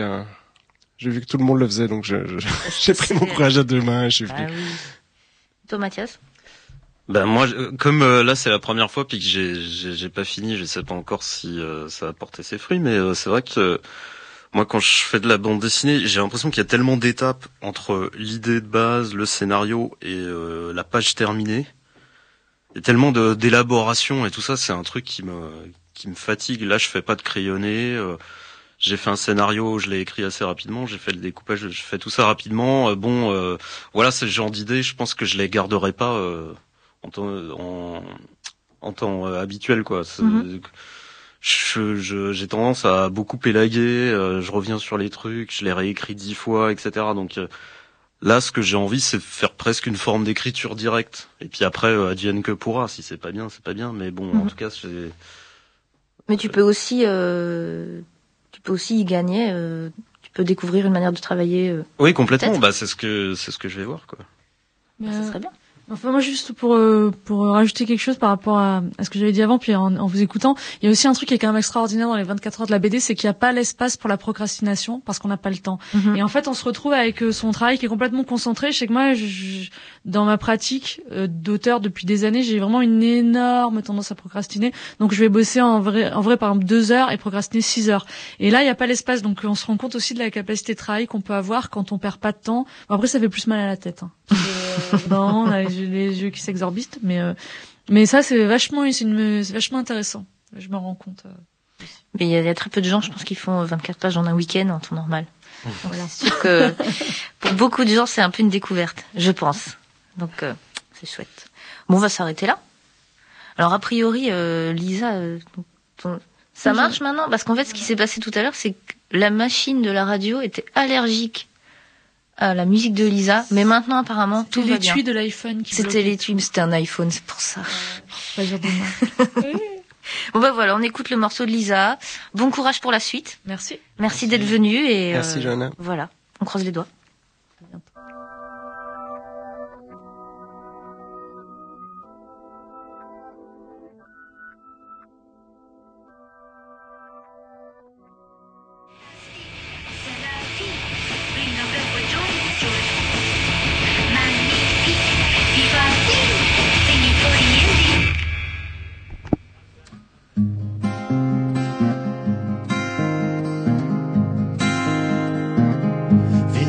j'ai vu que tout le monde le faisait, donc j'ai pris mon courage à deux mains et je suis venu. Oui. Toi, Mathias? Ben moi, comme là c'est la première fois puis que j'ai pas fini, je sais pas encore si ça va porter ses fruits, mais c'est vrai que moi quand je fais de la bande dessinée, j'ai l'impression qu'il y a tellement d'étapes entre l'idée de base, le scénario et la page terminée. Il y a tellement d'élaboration et tout ça, c'est un truc qui me fatigue. Là, je fais pas de crayonné. J'ai fait un scénario, je l'ai écrit assez rapidement. J'ai fait le découpage, je fais tout ça rapidement. Voilà, c'est le genre d'idée. Je pense que je les garderai pas en temps habituel, quoi. J'ai tendance à beaucoup élaguer. Je reviens sur les trucs, je les réécris 10 fois, etc. Donc là, ce que j'ai envie, c'est de faire presque une forme d'écriture directe. Et puis après, advienne que pourra. Si c'est pas bien, c'est pas bien. Mais bon, en tout cas, Mais tu peux aussi y gagner. Tu peux découvrir une manière de travailler. Oui, complètement. Bah, c'est ce que je vais voir, quoi. Ça serait bien. Enfin, moi, juste pour rajouter quelque chose par rapport à ce que j'avais dit avant, puis en vous écoutant, il y a aussi un truc qui est quand même extraordinaire dans les 24 heures de la BD, c'est qu'il n'y a pas l'espace pour la procrastination, parce qu'on n'a pas le temps. Et en fait, on se retrouve avec son travail qui est complètement concentré. Je sais que moi, dans ma pratique d'auteur depuis des années, j'ai vraiment une énorme tendance à procrastiner. Donc, je vais bosser en vrai, par exemple, 2 heures et procrastiner 6 heures. Et là, il n'y a pas l'espace. Donc, on se rend compte aussi de la capacité de travail qu'on peut avoir quand on perd pas de temps. Bon, après, ça fait plus mal à la tête, hein. Non, les jeux qui s'exorbitent, mais ça c'est vachement intéressant. Je me rends compte. Mais il y a très peu de gens, je pense, qui font 24 pages en un week-end en temps normal. Voilà. C'est sûr que pour beaucoup de gens, c'est un peu une découverte, je pense. Donc c'est chouette. Bon, on va s'arrêter là. Alors a priori, Lisa, ça marche maintenant, parce qu'en fait, ce qui s'est passé tout à l'heure, c'est que la machine de la radio était allergique à la musique de Lisa, mais maintenant apparemment tout va bien. C'était l'étui de l'iPhone qui C'était l'étui, mais c'était un iPhone, c'est pour ça. Pas dire de mal. Bon bah voilà, on écoute le morceau de Lisa. Bon courage pour la suite. Merci. Merci d'être venu et merci Johanna. Voilà, on croise les doigts. À bientôt.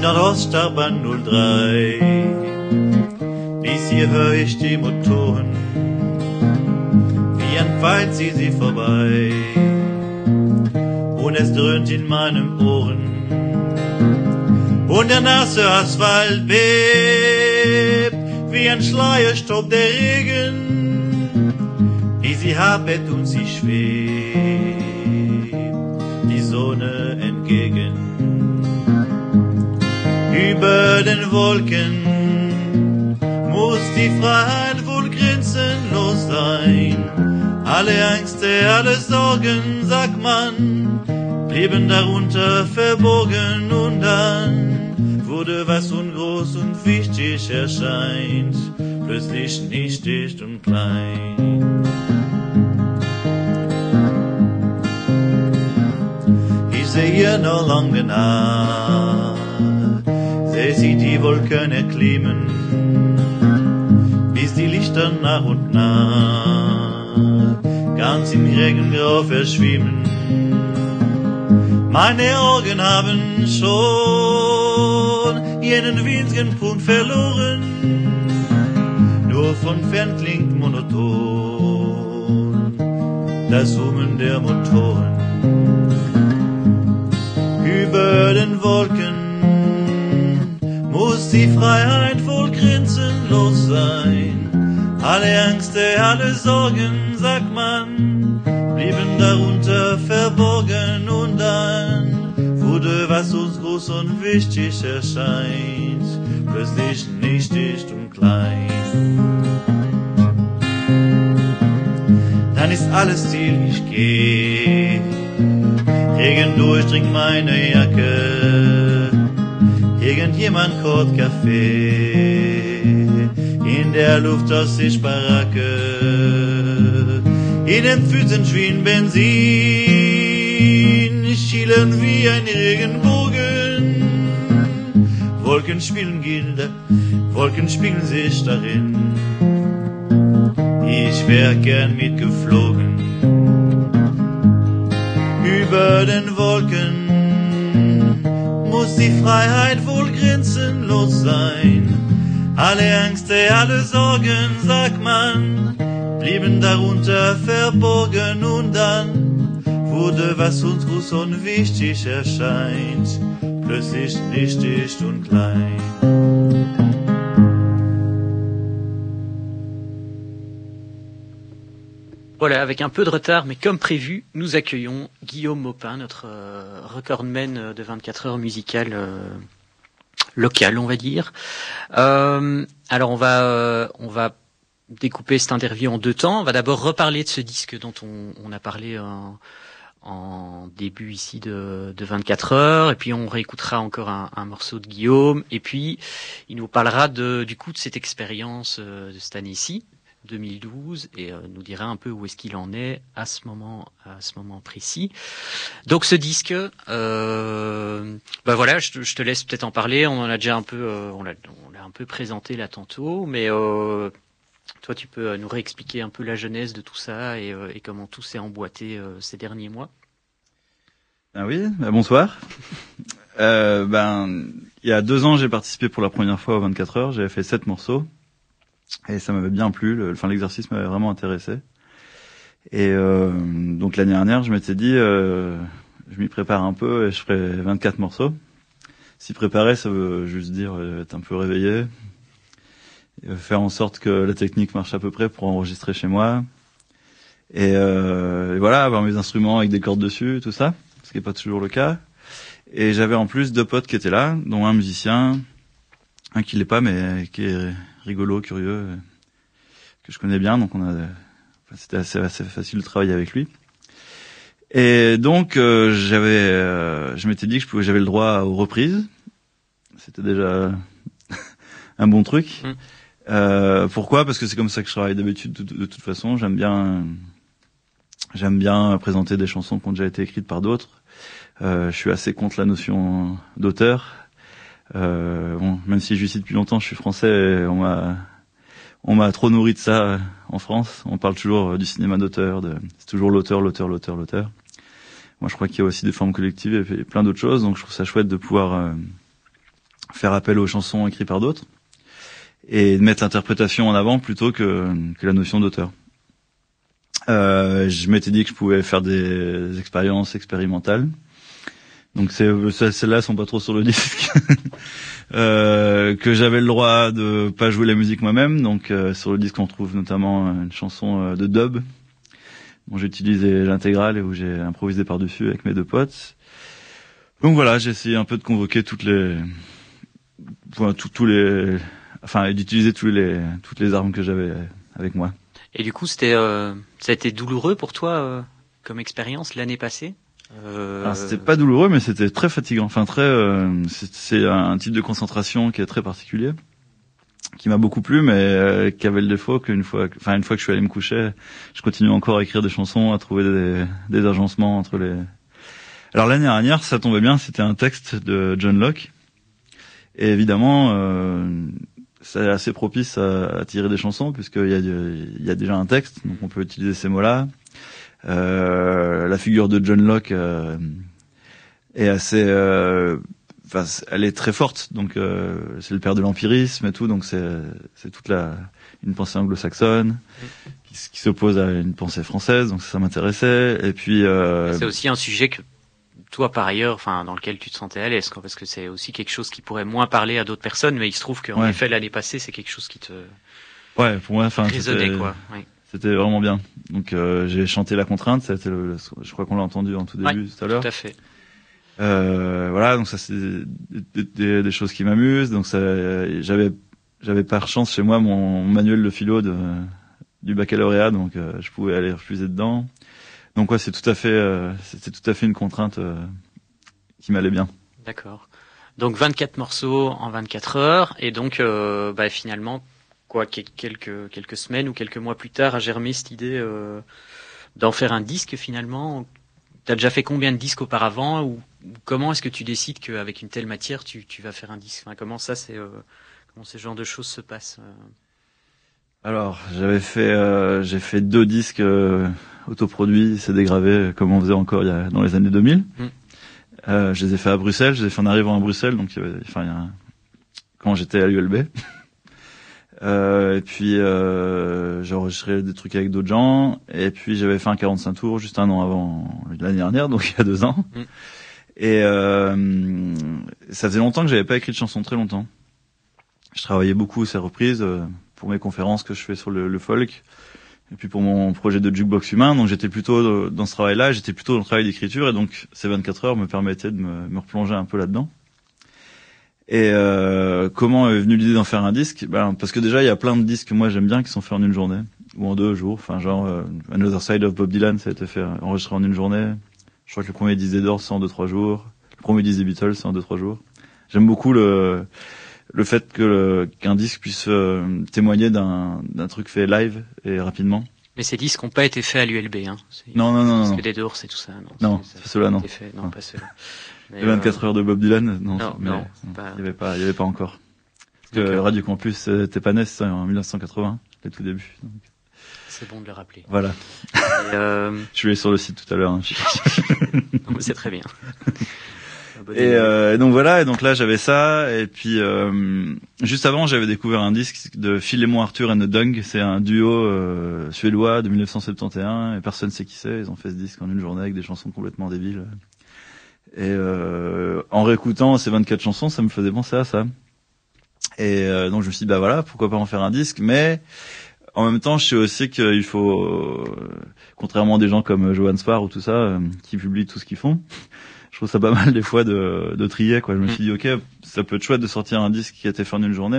Nordostautbahn 03. Dies hier höre ich die Motoren, wie ein Pfeil zieh sie vorbei. Und es dröhnt in meinen Ohren, und der nasse Asphalt bebt, wie ein Schleierstaub der Regen, die sie habet und sie schwebt, die Sonne entgegen. Über den Wolken muss die Freiheit wohl grenzenlos sein. Alle Ängste, alle Sorgen, sagt man, blieben darunter verborgen, und dann wurde, was ungroß und wichtig erscheint, plötzlich nichtig und klein. Ich sehe hier noch lange nach, sehe sie die Wolken erklimmen, bis die Lichter nach und nach ganz im Regengrau verschwimmen. Meine Augen haben schon jenen winzigen Punkt verloren, nur von fern klingt monoton das Summen der Motoren. Über den Wolken muss die Freiheit wohl grenzenlos sein. Alle Ängste, alle Sorgen, sagt man, blieben darunter verborgen, und dann wurde, was uns groß und wichtig erscheint, plötzlich nichtig und klein. Dann ist alles still, ich geh, Regen durchdringt meine Jacke, irgendjemand kocht Kaffee, in der Luft aus sich Baracke, in den Füßen schwingt Benzin, schielen wie ein Regenbogen. Wolken spielen Gilde, Wolken spiegeln sich darin. Ich wär gern mitgeflogen. Über den Wolken muss die Freiheit wohl grenzenlos sein. Alle Ängste, alle Sorgen, sagt man, blieben darunter verborgen, und dann wurde, was uns groß und wichtig erscheint, plötzlich nichtig und klein. Voilà, avec un peu de retard, mais comme prévu, nous accueillons Guillaume Maupin, notre recordman de 24 heures musicales local, on va dire. Alors on va découper cette interview en deux temps. On va d'abord reparler de ce disque dont on a parlé en début ici de 24 heures, et puis on réécoutera encore un morceau de Guillaume, et puis il nous parlera du coup de cette expérience de cette année-ci, 2012, et nous dira un peu où est-ce qu'il en est à ce moment précis. Donc ce disque, voilà, je te laisse peut-être en parler. On en a déjà un peu, on l'a un peu présenté là tantôt, mais toi tu peux nous réexpliquer un peu la genèse de tout ça et comment tout s'est emboîté ces derniers mois. Bonsoir. Il y a 2 ans, j'ai participé pour la première fois aux 24 heures. J'avais fait 7 morceaux. Et ça m'avait bien plu, l'exercice m'avait vraiment intéressé. Et donc l'année dernière, je m'étais dit, je m'y prépare un peu et je ferai 24 morceaux. S'y préparer, ça veut juste dire être un peu réveillé, faire en sorte que la technique marche à peu près pour enregistrer chez moi. Et voilà, avoir mes instruments avec des cordes dessus, tout ça, ce qui n'est pas toujours le cas. Et j'avais en plus 2 potes qui étaient là, dont un musicien, un qui l'est pas, mais qui est rigolo, curieux, que je connais bien, donc c'était assez facile de travailler avec lui. Et donc je m'étais dit que j'avais le droit aux reprises. C'était déjà un bon truc. Pourquoi ? Parce que c'est comme ça que je travaille d'habitude. De toute façon, j'aime bien présenter des chansons qui ont déjà été écrites par d'autres. Je suis assez contre la notion d'auteur. Même si je vis ici depuis longtemps, je suis français, et on m'a trop nourri de ça en France. On parle toujours du cinéma d'auteur, c'est toujours l'auteur. Moi, je crois qu'il y a aussi des formes collectives et plein d'autres choses, donc je trouve ça chouette de pouvoir faire appel aux chansons écrites par d'autres et de mettre l'interprétation en avant plutôt que la notion d'auteur. Je m'étais dit que je pouvais faire des expériences expérimentales. Donc celles-là sont pas trop sur le disque. Que j'avais le droit de pas jouer la musique moi-même. Donc sur le disque on trouve notamment une chanson de dub dont j'ai utilisé l'intégrale et où j'ai improvisé par-dessus avec mes 2 potes. Donc voilà, j'ai essayé un peu de convoquer d'utiliser toutes les armes que j'avais avec moi. Et du coup, ça a été douloureux pour toi comme expérience l'année passée? Alors, c'était pas douloureux, mais c'était très fatigant. Enfin, c'est un type de concentration qui est très particulier, qui m'a beaucoup plu, mais qui avait le défaut qu'une fois que je suis allé me coucher, je continue encore à écrire des chansons, à trouver des agencements entre les. Alors l'année dernière, ça tombait bien, c'était un texte de John Locke, et évidemment, c'est assez propice à tirer des chansons puisqu'il y a déjà un texte, donc on peut utiliser ces mots-là. La figure de John Locke est assez, elle est très forte. Donc c'est le père de l'empirisme et tout. Donc c'est toute une pensée anglo-saxonne qui s'oppose à une pensée française. Donc ça m'intéressait. Et puis c'est aussi un sujet que toi par ailleurs, dans lequel tu te sentais à l'aise, parce que c'est aussi quelque chose qui pourrait moins parler à d'autres personnes. Mais il se trouve qu'en effet l'année passée c'est quelque chose qui te pour moi, résonnait quoi. Oui. C'était vraiment bien. Donc j'ai chanté La Contrainte, ça a été je crois qu'on l'a entendu en tout début tout à l'heure. Tout à fait. Voilà, donc ça c'est des choses qui m'amusent. Donc ça, j'avais par chance chez moi mon manuel de philo du baccalauréat, donc je pouvais aller refuser dedans. Donc ouais, c'était tout à fait une contrainte qui m'allait bien. D'accord. Donc 24 morceaux en 24 heures, et donc finalement quelques semaines ou quelques mois plus tard a germé cette idée d'en faire un disque finalement. T'as déjà fait combien de disques auparavant, ou comment est-ce que tu décides qu'avec une telle matière tu vas faire un disque? Comment ce genre de choses se passe? Alors j'ai fait 2 disques autoproduits, c'est dégravé comme on faisait encore dans les années 2000. Je les ai fait à Bruxelles, je les ai fait en arrivant à Bruxelles, donc quand j'étais à l'ULB. Et puis j'ai enregistré des trucs avec d'autres gens, et puis j'avais fait un 45 tours juste un an avant l'année dernière, donc il y a 2 ans. Et ça faisait longtemps que j'avais pas écrit de chansons, très longtemps. Je travaillais beaucoup ces reprises pour mes conférences que je fais sur le folk, et puis pour mon projet de jukebox humain. Donc j'étais plutôt dans ce travail-là, j'étais plutôt dans le travail d'écriture, et donc ces 24 heures me permettaient de me replonger un peu là-dedans. Et comment est venue l'idée d'en faire un disque? Parce que déjà il y a plein de disques que moi j'aime bien qui sont faits en une journée ou en 2 jours. Genre Another Side of Bob Dylan, ça a été fait enregistré en une journée. Je crois que le premier Dizzy Doors c'est en 2-3 jours. Le premier Dizzy Beatles c'est en 2-3 jours. J'aime beaucoup le fait qu'un disque puisse témoigner d'un truc fait live et rapidement. Mais ces disques n'ont pas été faits à l'ULB, hein. Non. Parce que des Doors c'est tout ça. Non, c'est ceux-là non. Non, pas ceux-là. Les 24 heures de Bob Dylan, non, il y avait pas encore. Parce que Radio Campus t'es pas né, c'est en 1980, les tout débuts. Donc. C'est bon de le rappeler. Voilà. Je suis allé sur le site tout à l'heure. Hein. Non, mais c'est très bien. Et donc voilà, et donc là j'avais ça, et puis juste avant j'avais découvert un disque de Philemon Arthur and the Dung, c'est un duo suédois de 1971, et personne sait qui c'est, ils ont fait ce disque en une journée avec des chansons complètement débiles. Et en réécoutant ces 24 chansons, ça me faisait penser à ça. Et donc je me suis dit voilà, pourquoi pas en faire un disque, mais en même temps je sais aussi qu'il faut, contrairement à des gens comme Johan Spar ou tout ça, qui publient tout ce qu'ils font, je trouve ça pas mal des fois de trier quoi. Je me suis dit ok, ça peut être chouette de sortir un disque qui a été fait en une journée,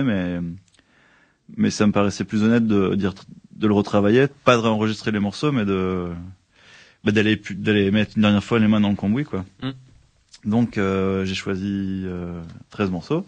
mais ça me paraissait plus honnête de le retravailler, pas de réenregistrer les morceaux, mais d'aller mettre une dernière fois les mains dans le cambouis quoi. Donc j'ai choisi 13 morceaux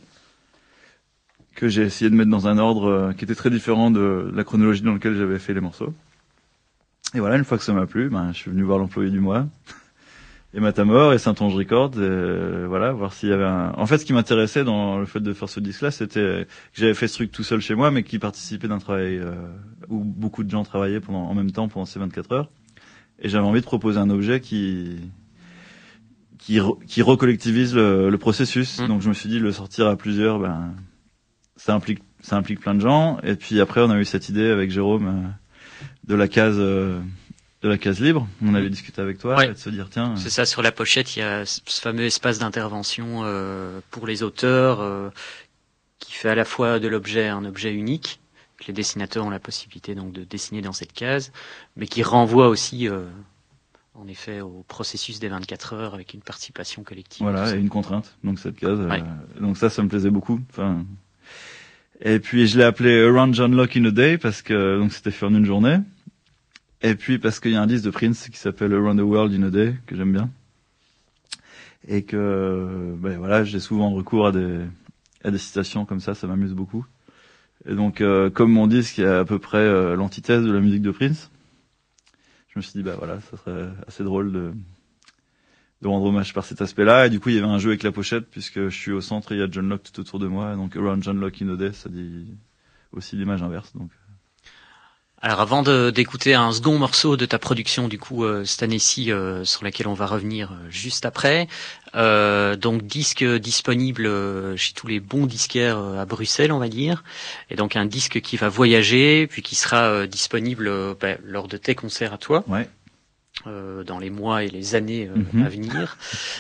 que j'ai essayé de mettre dans un ordre qui était très différent de la chronologie dans laquelle j'avais fait les morceaux. Et voilà, une fois que ça m'a plu, je suis venu voir l'employé du mois et Matamor et Saint-Onge Records, voilà, voir s'il y avait En fait, ce qui m'intéressait dans le fait de faire ce disque-là, c'était que j'avais fait ce truc tout seul chez moi, mais qui participait d'un travail où beaucoup de gens travaillaient en même temps pendant ces 24 heures. Et j'avais envie de proposer un objet qui qui recollectivise le processus. Donc je me suis dit le sortir à plusieurs, ça implique plein de gens. Et puis après on a eu cette idée avec Jérôme de la case libre. On avait discuté avec toi, et de se dire tiens. C'est ça, sur la pochette il y a ce fameux espace d'intervention pour les auteurs qui fait à la fois de l'objet un objet unique. Que les dessinateurs ont la possibilité donc de dessiner dans cette case, mais qui renvoie aussi en effet au processus des 24 heures avec une participation collective. Voilà, et une contrainte. Donc cette case, donc ça me plaisait beaucoup. Enfin, et puis je l'ai appelé Around John Locke in a Day parce que donc c'était fait en une journée. Et puis parce qu'il y a un disque de Prince qui s'appelle Around the World in a Day que j'aime bien. Et que voilà, j'ai souvent recours à des citations comme ça m'amuse beaucoup. Et donc, comme mon disque est à peu près l'antithèse de la musique de Prince, je me suis dit, voilà, ça serait assez drôle de rendre hommage par cet aspect-là. Et du coup, il y avait un jeu avec la pochette, puisque je suis au centre et il y a John Locke tout autour de moi. Donc, Around John Locke in a Day, ça dit aussi l'image inverse. Donc. Alors, avant d'écouter un second morceau de ta production, du coup, cette année-ci, sur laquelle on va revenir juste après, donc disque disponible chez tous les bons disquaires à Bruxelles, on va dire, et donc un disque qui va voyager, puis qui sera disponible lors de tes concerts à toi, dans les mois et les années à venir,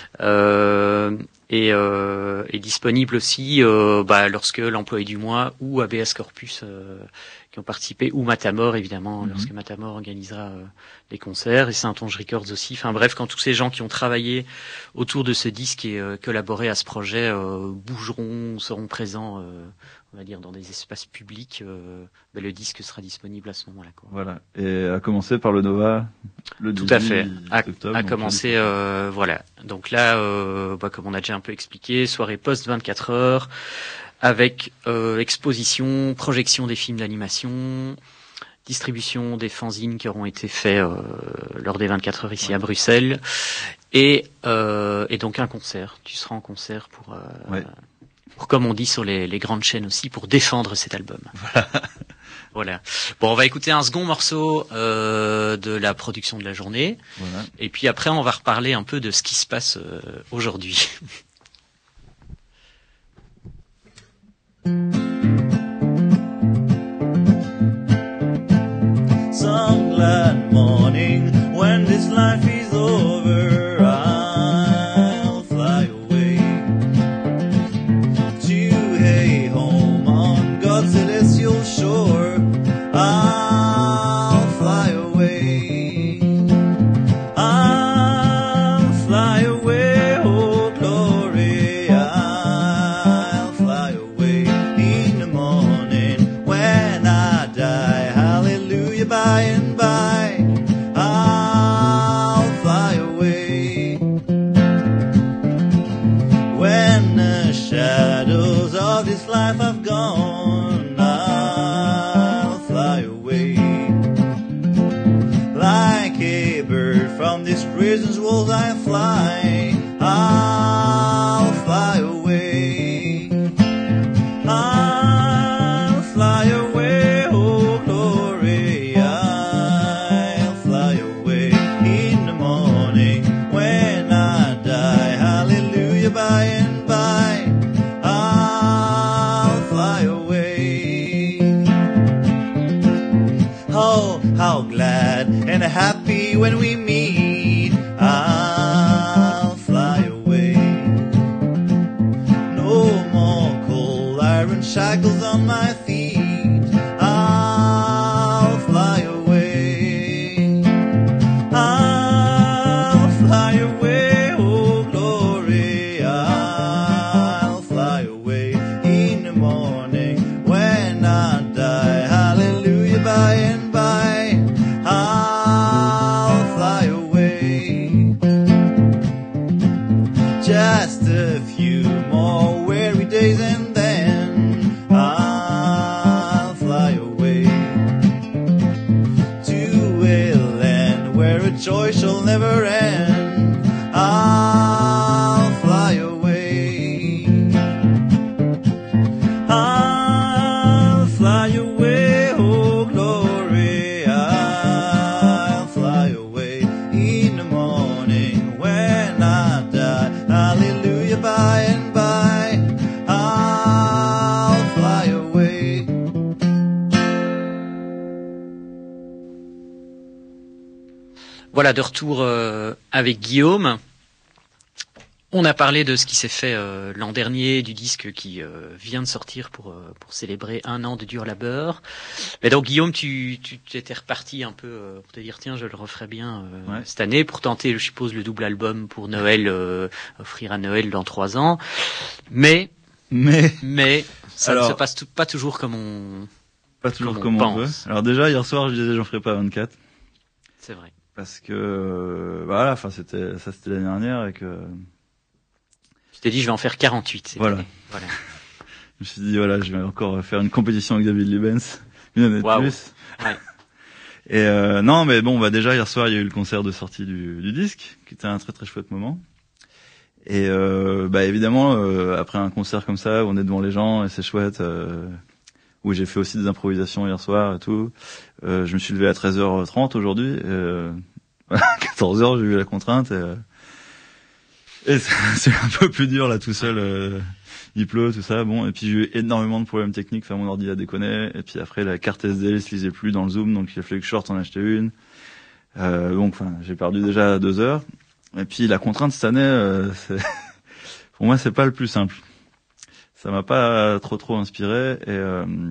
et disponible aussi lorsque l'Employé du mois ou ABS Corpus qui ont participé, ou Matamor évidemment, lorsque Matamor organisera des concerts, et Saint-Onge Records aussi. Enfin bref, quand tous ces gens qui ont travaillé autour de ce disque et collaboré à ce projet seront présents, on va dire, dans des espaces publics, le disque sera disponible à ce moment-là. Voilà, et à commencer par le Nova, le 18 Tout à fait. octobre. À commencer, voilà. Donc là, comme on a déjà un peu expliqué, soirée post 24 heures, avec exposition, projection des films d'animation, distribution des fanzines qui auront été faits lors des 24 heures ici à Bruxelles, et donc un concert. Tu seras en concert pour comme on dit sur les grandes chaînes aussi, pour défendre cet album. Voilà. Bon, on va écouter un second morceau de la production de la journée, et puis après on va reparler un peu de ce qui se passe aujourd'hui. Some glad morning when this life is over, I'll fly away to a home on God's celestial shore. I'll fly away, I'll fly away, oh glory, I'll fly away in the morning when I die. Hallelujah, by and by, I'll fly away. When the shadows of this life have gone, I'll fly away. Like a bird from this prison's walls I fly, I'll fly away. I'll fly away, oh glory, I'll fly away in the morning when I die. Hallelujah, by and by, I'll fly away. Oh, how glad and happy when we meet, I'll fly away. No more cold iron shackles on my feet, I'll fly away. I'll fly away, oh glory, I'll fly away in the morning when I die. Hallelujah, by and by, I'll fly away. Just a few more weary days and then I'll fly away to a land where a joy shall never end. I'll fly away. I'll fly away, oh glory, I'll fly away in the morning when I die. Voilà, de retour avec Guillaume. On a parlé de ce qui s'est fait l'an dernier, du disque qui vient de sortir pour célébrer 1 an de dur labeur. Mais donc Guillaume, tu étais reparti un peu pour te dire tiens, je le referai bien cette année pour tenter, je suppose, le double album pour Noël, offrir à Noël dans 3 ans. Mais ça ne se passe pas toujours comme on veut. Alors déjà hier soir, je disais j'en ferai pas 24. C'est vrai. Parce que voilà, enfin c'était l'année dernière et que je t'ai dit je vais en faire 48. Voilà. Je me suis dit voilà, je vais encore faire une compétition avec David Liebens, une année de plus. Ouais. Et non, mais bon, déjà hier soir il y a eu le concert de sortie du disque, qui était un très très chouette moment. Et évidemment après un concert comme ça, où on est devant les gens et c'est chouette, où j'ai fait aussi des improvisations hier soir et tout. Je me suis levé à 13h30 aujourd'hui. 14h, j'ai eu la contrainte et c'est un peu plus dur là tout seul. Il pleut, tout ça. Bon, et puis j'ai eu énormément de problèmes techniques. Enfin, mon ordi a déconné. Et puis après, la carte SD elle se lisait plus dans le Zoom, donc il a fallu que je sorte en acheter une. Donc, enfin, j'ai perdu déjà 2 heures. Et puis la contrainte cette année, pour moi, c'est pas le plus simple. Ça m'a pas trop inspiré. Et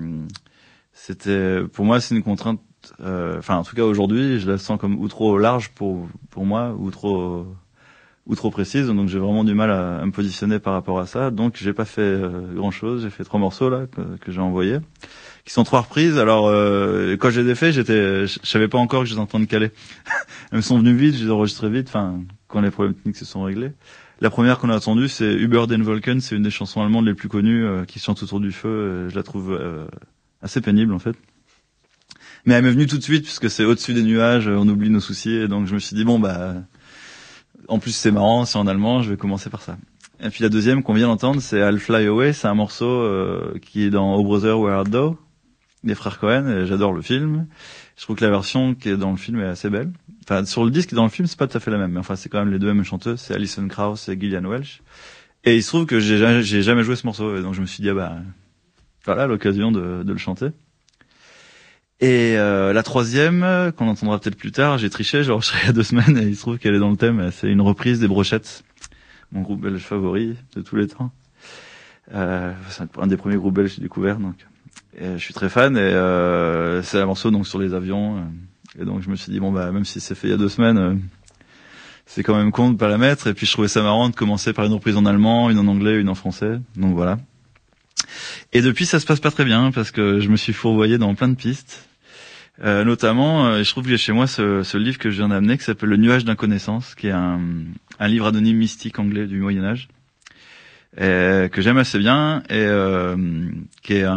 pour moi, c'est une contrainte. Enfin, en tout cas aujourd'hui, je la sens comme ou trop large pour moi, ou trop précise, donc j'ai vraiment du mal à me positionner par rapport à ça. Donc j'ai pas fait grand chose, j'ai fait 3 morceaux là que j'ai envoyés, qui sont 3 reprises. Alors quand je les ai faits, je savais pas encore que je les entends de caler. Elles me sont venues vite, je les ai enregistrées vite, enfin quand les problèmes techniques se sont réglés. La première qu'on a entendue, c'est Über den Wolken, c'est une des chansons allemandes les plus connues qui chante autour du feu. Je la trouve assez pénible en fait. Mais elle m'est venue tout de suite puisque c'est au-dessus des nuages, on oublie nos soucis, et donc je me suis dit bon en plus c'est marrant, c'est en allemand, je vais commencer par ça. Et puis la deuxième qu'on vient d'entendre, c'est I'll Fly Away, c'est un morceau qui est dans Oh Brother Where Art Thou des frères Cohen, et j'adore le film. Je trouve que la version qui est dans le film est assez belle. Enfin sur le disque et dans le film, c'est pas tout à fait la même, mais enfin c'est quand même les deux mêmes chanteuses, c'est Alison Krauss et Gillian Welch. Et il se trouve que j'ai jamais joué ce morceau, et donc je me suis dit voilà l'occasion de le chanter. Et la troisième, qu'on entendra peut-être plus tard, j'ai triché, j'ai enregistré il y a 2 semaines, et il se trouve qu'elle est dans le thème. C'est une reprise des Brochettes, mon groupe belge favori de tous les temps. C'est un des premiers groupes belges que j'ai découvert, donc et je suis très fan. Et c'est un morceau donc sur les avions. Et donc je me suis dit même si c'est fait il y a 2 semaines, c'est quand même con de pas la mettre. Et puis je trouvais ça marrant de commencer par une reprise en allemand, une en anglais, une en français. Donc voilà. Et depuis ça se passe pas très bien parce que je me suis fourvoyé dans plein de pistes. Notamment, je trouve que j'ai chez moi ce livre que je viens d'amener qui s'appelle Le Nuage d'inconnaissance, qui est un livre anonyme mystique anglais du Moyen-Âge, que j'aime assez bien, et qui est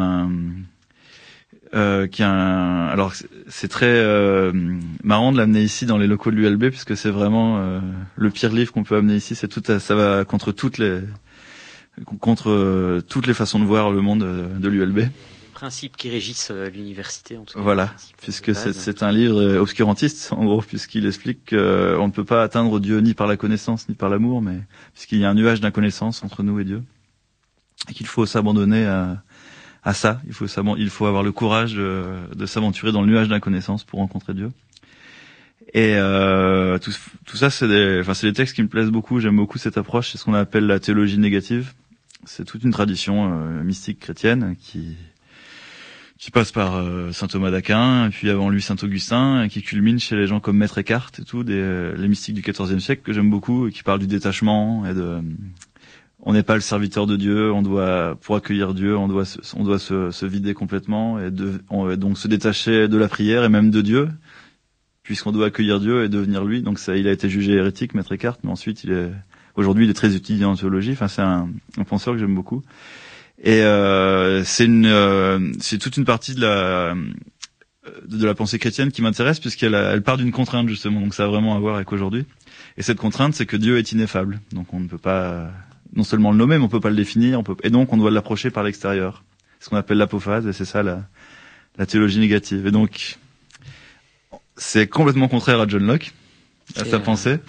alors c'est très marrant de l'amener ici dans les locaux de l'ULB, puisque c'est vraiment le pire livre qu'on peut amener ici. Ça va contre toutes les façons de voir le monde de l'ULB. Principes qui régissent l'université en tout cas. Voilà, puisque c'est un livre obscurantiste en gros, puisqu'il explique qu'on ne peut pas atteindre Dieu ni par la connaissance ni par l'amour, mais puisqu'il y a un nuage d'inconnaissance entre nous et Dieu, et qu'il faut s'abandonner à ça. Il faut avoir le courage de s'aventurer dans le nuage d'inconnaissance pour rencontrer Dieu. Et tout ça, c'est des textes qui me plaisent beaucoup. J'aime beaucoup cette approche. C'est ce qu'on appelle la théologie négative. C'est toute une tradition mystique chrétienne qui passe par saint Thomas d'Aquin, et puis avant lui saint Augustin, et qui culmine chez les gens comme Maître Eckhart et tout, les mystiques du XIVe siècle que j'aime beaucoup, et qui parlent du détachement et on n'est pas le serviteur de Dieu, pour accueillir Dieu, on doit se vider complètement et donc se détacher de la prière et même de Dieu, puisqu'on doit accueillir Dieu et devenir lui. Donc ça, il a été jugé hérétique, Maître Eckhart, mais ensuite aujourd'hui il est très étudié en théologie. Enfin, c'est un penseur que j'aime beaucoup. Et c'est toute une partie de la pensée chrétienne qui m'intéresse, puisqu'elle part d'une contrainte justement, donc ça a vraiment à voir avec aujourd'hui. Et cette contrainte, c'est que Dieu est ineffable, donc on ne peut pas non seulement le nommer, mais on peut pas le définir, et donc on doit l'approcher par l'extérieur. C'est ce qu'on appelle l'apophase, et c'est ça la théologie négative. Et donc c'est complètement contraire à John Locke, à sa pensée.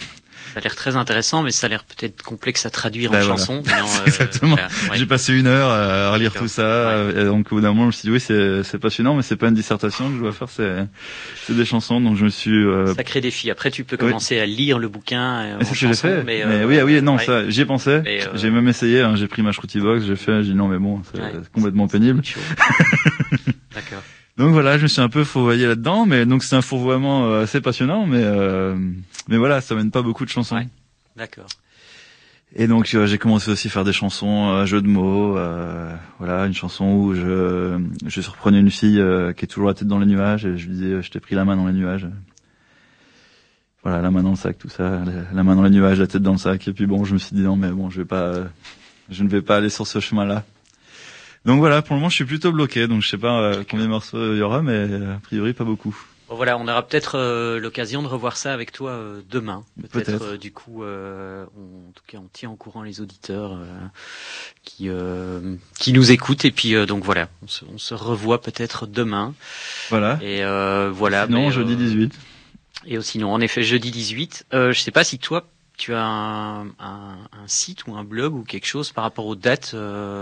Ça a l'air très intéressant, mais ça a l'air peut-être complexe à traduire en Voilà. chanson. Exactement. Voilà, ouais. J'ai passé 1 heure à relire D'accord. tout ça, et donc au bout d'un moment, je me suis dit oui, c'est passionnant, mais c'est pas une dissertation que je dois faire, c'est des chansons, donc je me suis. Sacré défi. Après, tu peux oui. commencer à lire le bouquin. C'est ce que j'ai fait. Mais oui, non, ouais. ça, j'y ai pensé. Mais, J'ai même essayé. Hein, j'ai pris ma Shruti Box, j'ai dit non, mais bon, c'est complètement pénible. D'accord. Donc voilà, je me suis un peu fourvoyé là-dedans, mais donc c'est un fourvoiement assez passionnant, mais voilà, ça mène pas beaucoup de chansons. Ouais. D'accord. Et donc j'ai commencé aussi à faire des chansons, jeux de mots, voilà, une chanson où je surprenais une fille qui est toujours la tête dans les nuages et je lui disais je t'ai pris la main dans les nuages. Voilà, la main dans le sac, tout ça, la main dans les nuages, la tête dans le sac. Et puis bon, je me suis dit non mais bon, je ne vais pas aller sur ce chemin-là. Donc voilà, pour le moment, je suis plutôt bloqué. Donc je sais pas combien de morceaux il y aura, mais a priori pas beaucoup. Bon, voilà, on aura peut-être l'occasion de revoir ça avec toi demain. Peut-être. Du coup, en tout cas, on tient au courant les auditeurs qui nous écoutent. Et puis donc voilà, on se revoit peut-être demain. Voilà. Et voilà. Sinon, mais, jeudi 18. Et sinon, en effet, jeudi 18. Je sais pas si toi, tu as un site ou un blog ou quelque chose par rapport aux dates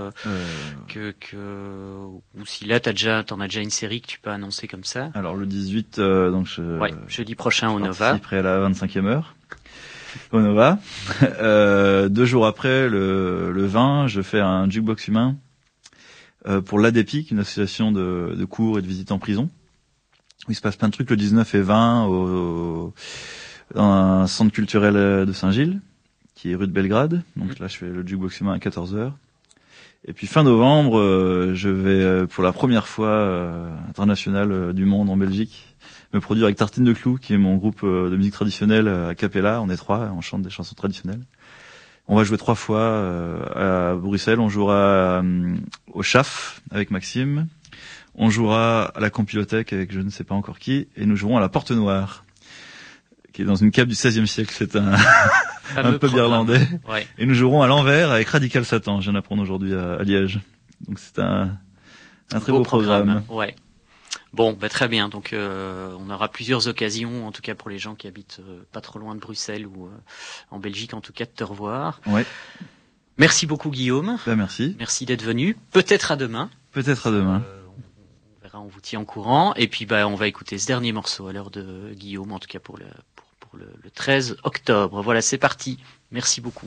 ou si là t'en as déjà une série que tu peux annoncer comme ça. Alors le 18 donc jeudi prochain au Nova. Je participerai à la 25e heure au Nova. 2 jours après le 20, je fais un jukebox humain pour l'ADEPI, une association de cours et de visites en prison. Où il se passe plein de trucs le 19 et 20 dans un centre culturel de Saint-Gilles, qui est rue de Belgrade. Donc là, je fais le jukebox humain à 14h. Et puis fin novembre, je vais pour la première fois internationale du monde en Belgique me produire avec Tartine de Clou, qui est mon groupe de musique traditionnelle a cappella. On est 3, on chante des chansons traditionnelles. On va jouer 3 fois à Bruxelles. On jouera au CHAF avec Maxime. On jouera à la Campilothèque avec je ne sais pas encore qui. Et nous jouerons à la Porte Noire, qui est dans une cave du XVIe siècle. C'est un pub irlandais. Ouais. Et nous jouerons à l'envers avec Radical Satan. Je viens d'apprendre aujourd'hui à Liège. Donc c'est un très beau programme. Ouais. Bon, très bien. Donc on aura plusieurs occasions, en tout cas pour les gens qui habitent pas trop loin de Bruxelles ou en Belgique, en tout cas, de te revoir. Ouais. Merci beaucoup, Guillaume. Merci. Merci d'être venu. Peut-être à demain. Peut-être à demain. On verra, on vous tient au courant. Et puis on va écouter ce dernier morceau à l'heure de Guillaume, en tout cas pour le 13 octobre. Voilà, c'est parti. Merci beaucoup.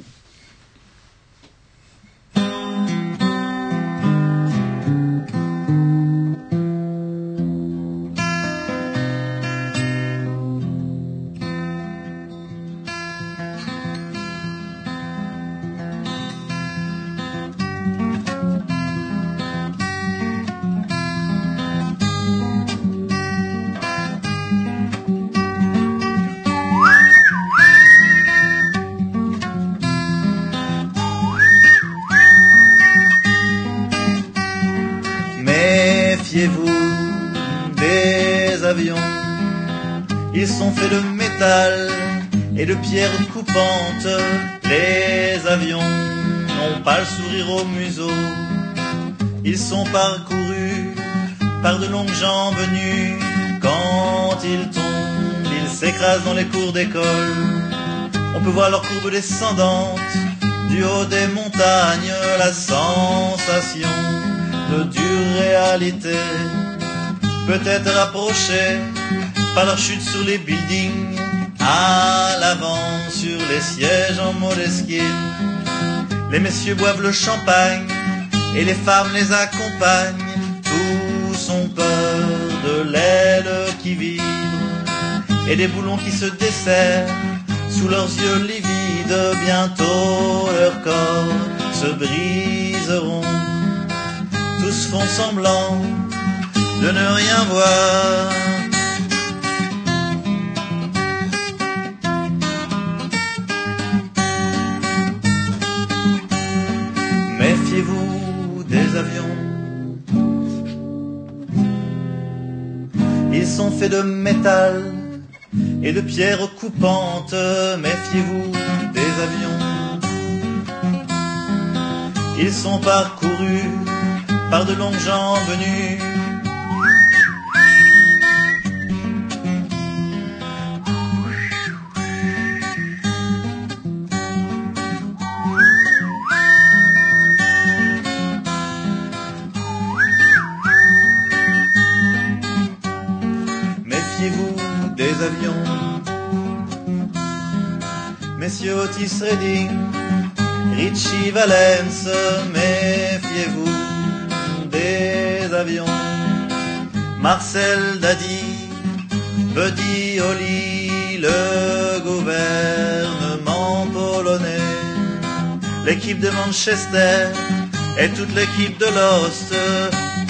Méfiez-vous des avions, ils sont faits de métal et de pierres coupantes. Les avions n'ont pas le sourire au museau, ils sont parcourus par de longues jambes nues. Quand ils tombent, ils s'écrasent dans les cours d'école. On peut voir leur courbe descendante du haut des montagnes, la sensation de dure réalité peut être rapprochée par leur chute sur les buildings, à l'avant sur les sièges en moleskine. Les messieurs boivent le champagne et les femmes les accompagnent. Tous ont peur de l'aile qui vibre et des boulons qui se desserrent sous leurs yeux livides. Bientôt leurs corps se briseront. Tous font semblant de ne rien voir. Méfiez-vous des avions, ils sont faits de métal et de pierres coupantes. Méfiez-vous des avions, ils sont parcourus par de longues jambes nues. Messieurs Otis Redding, Richie Valens, méfiez-vous des avions. Marcel Dadi, Buddy Holly, le gouvernement polonais, l'équipe de Manchester et toute l'équipe de Lost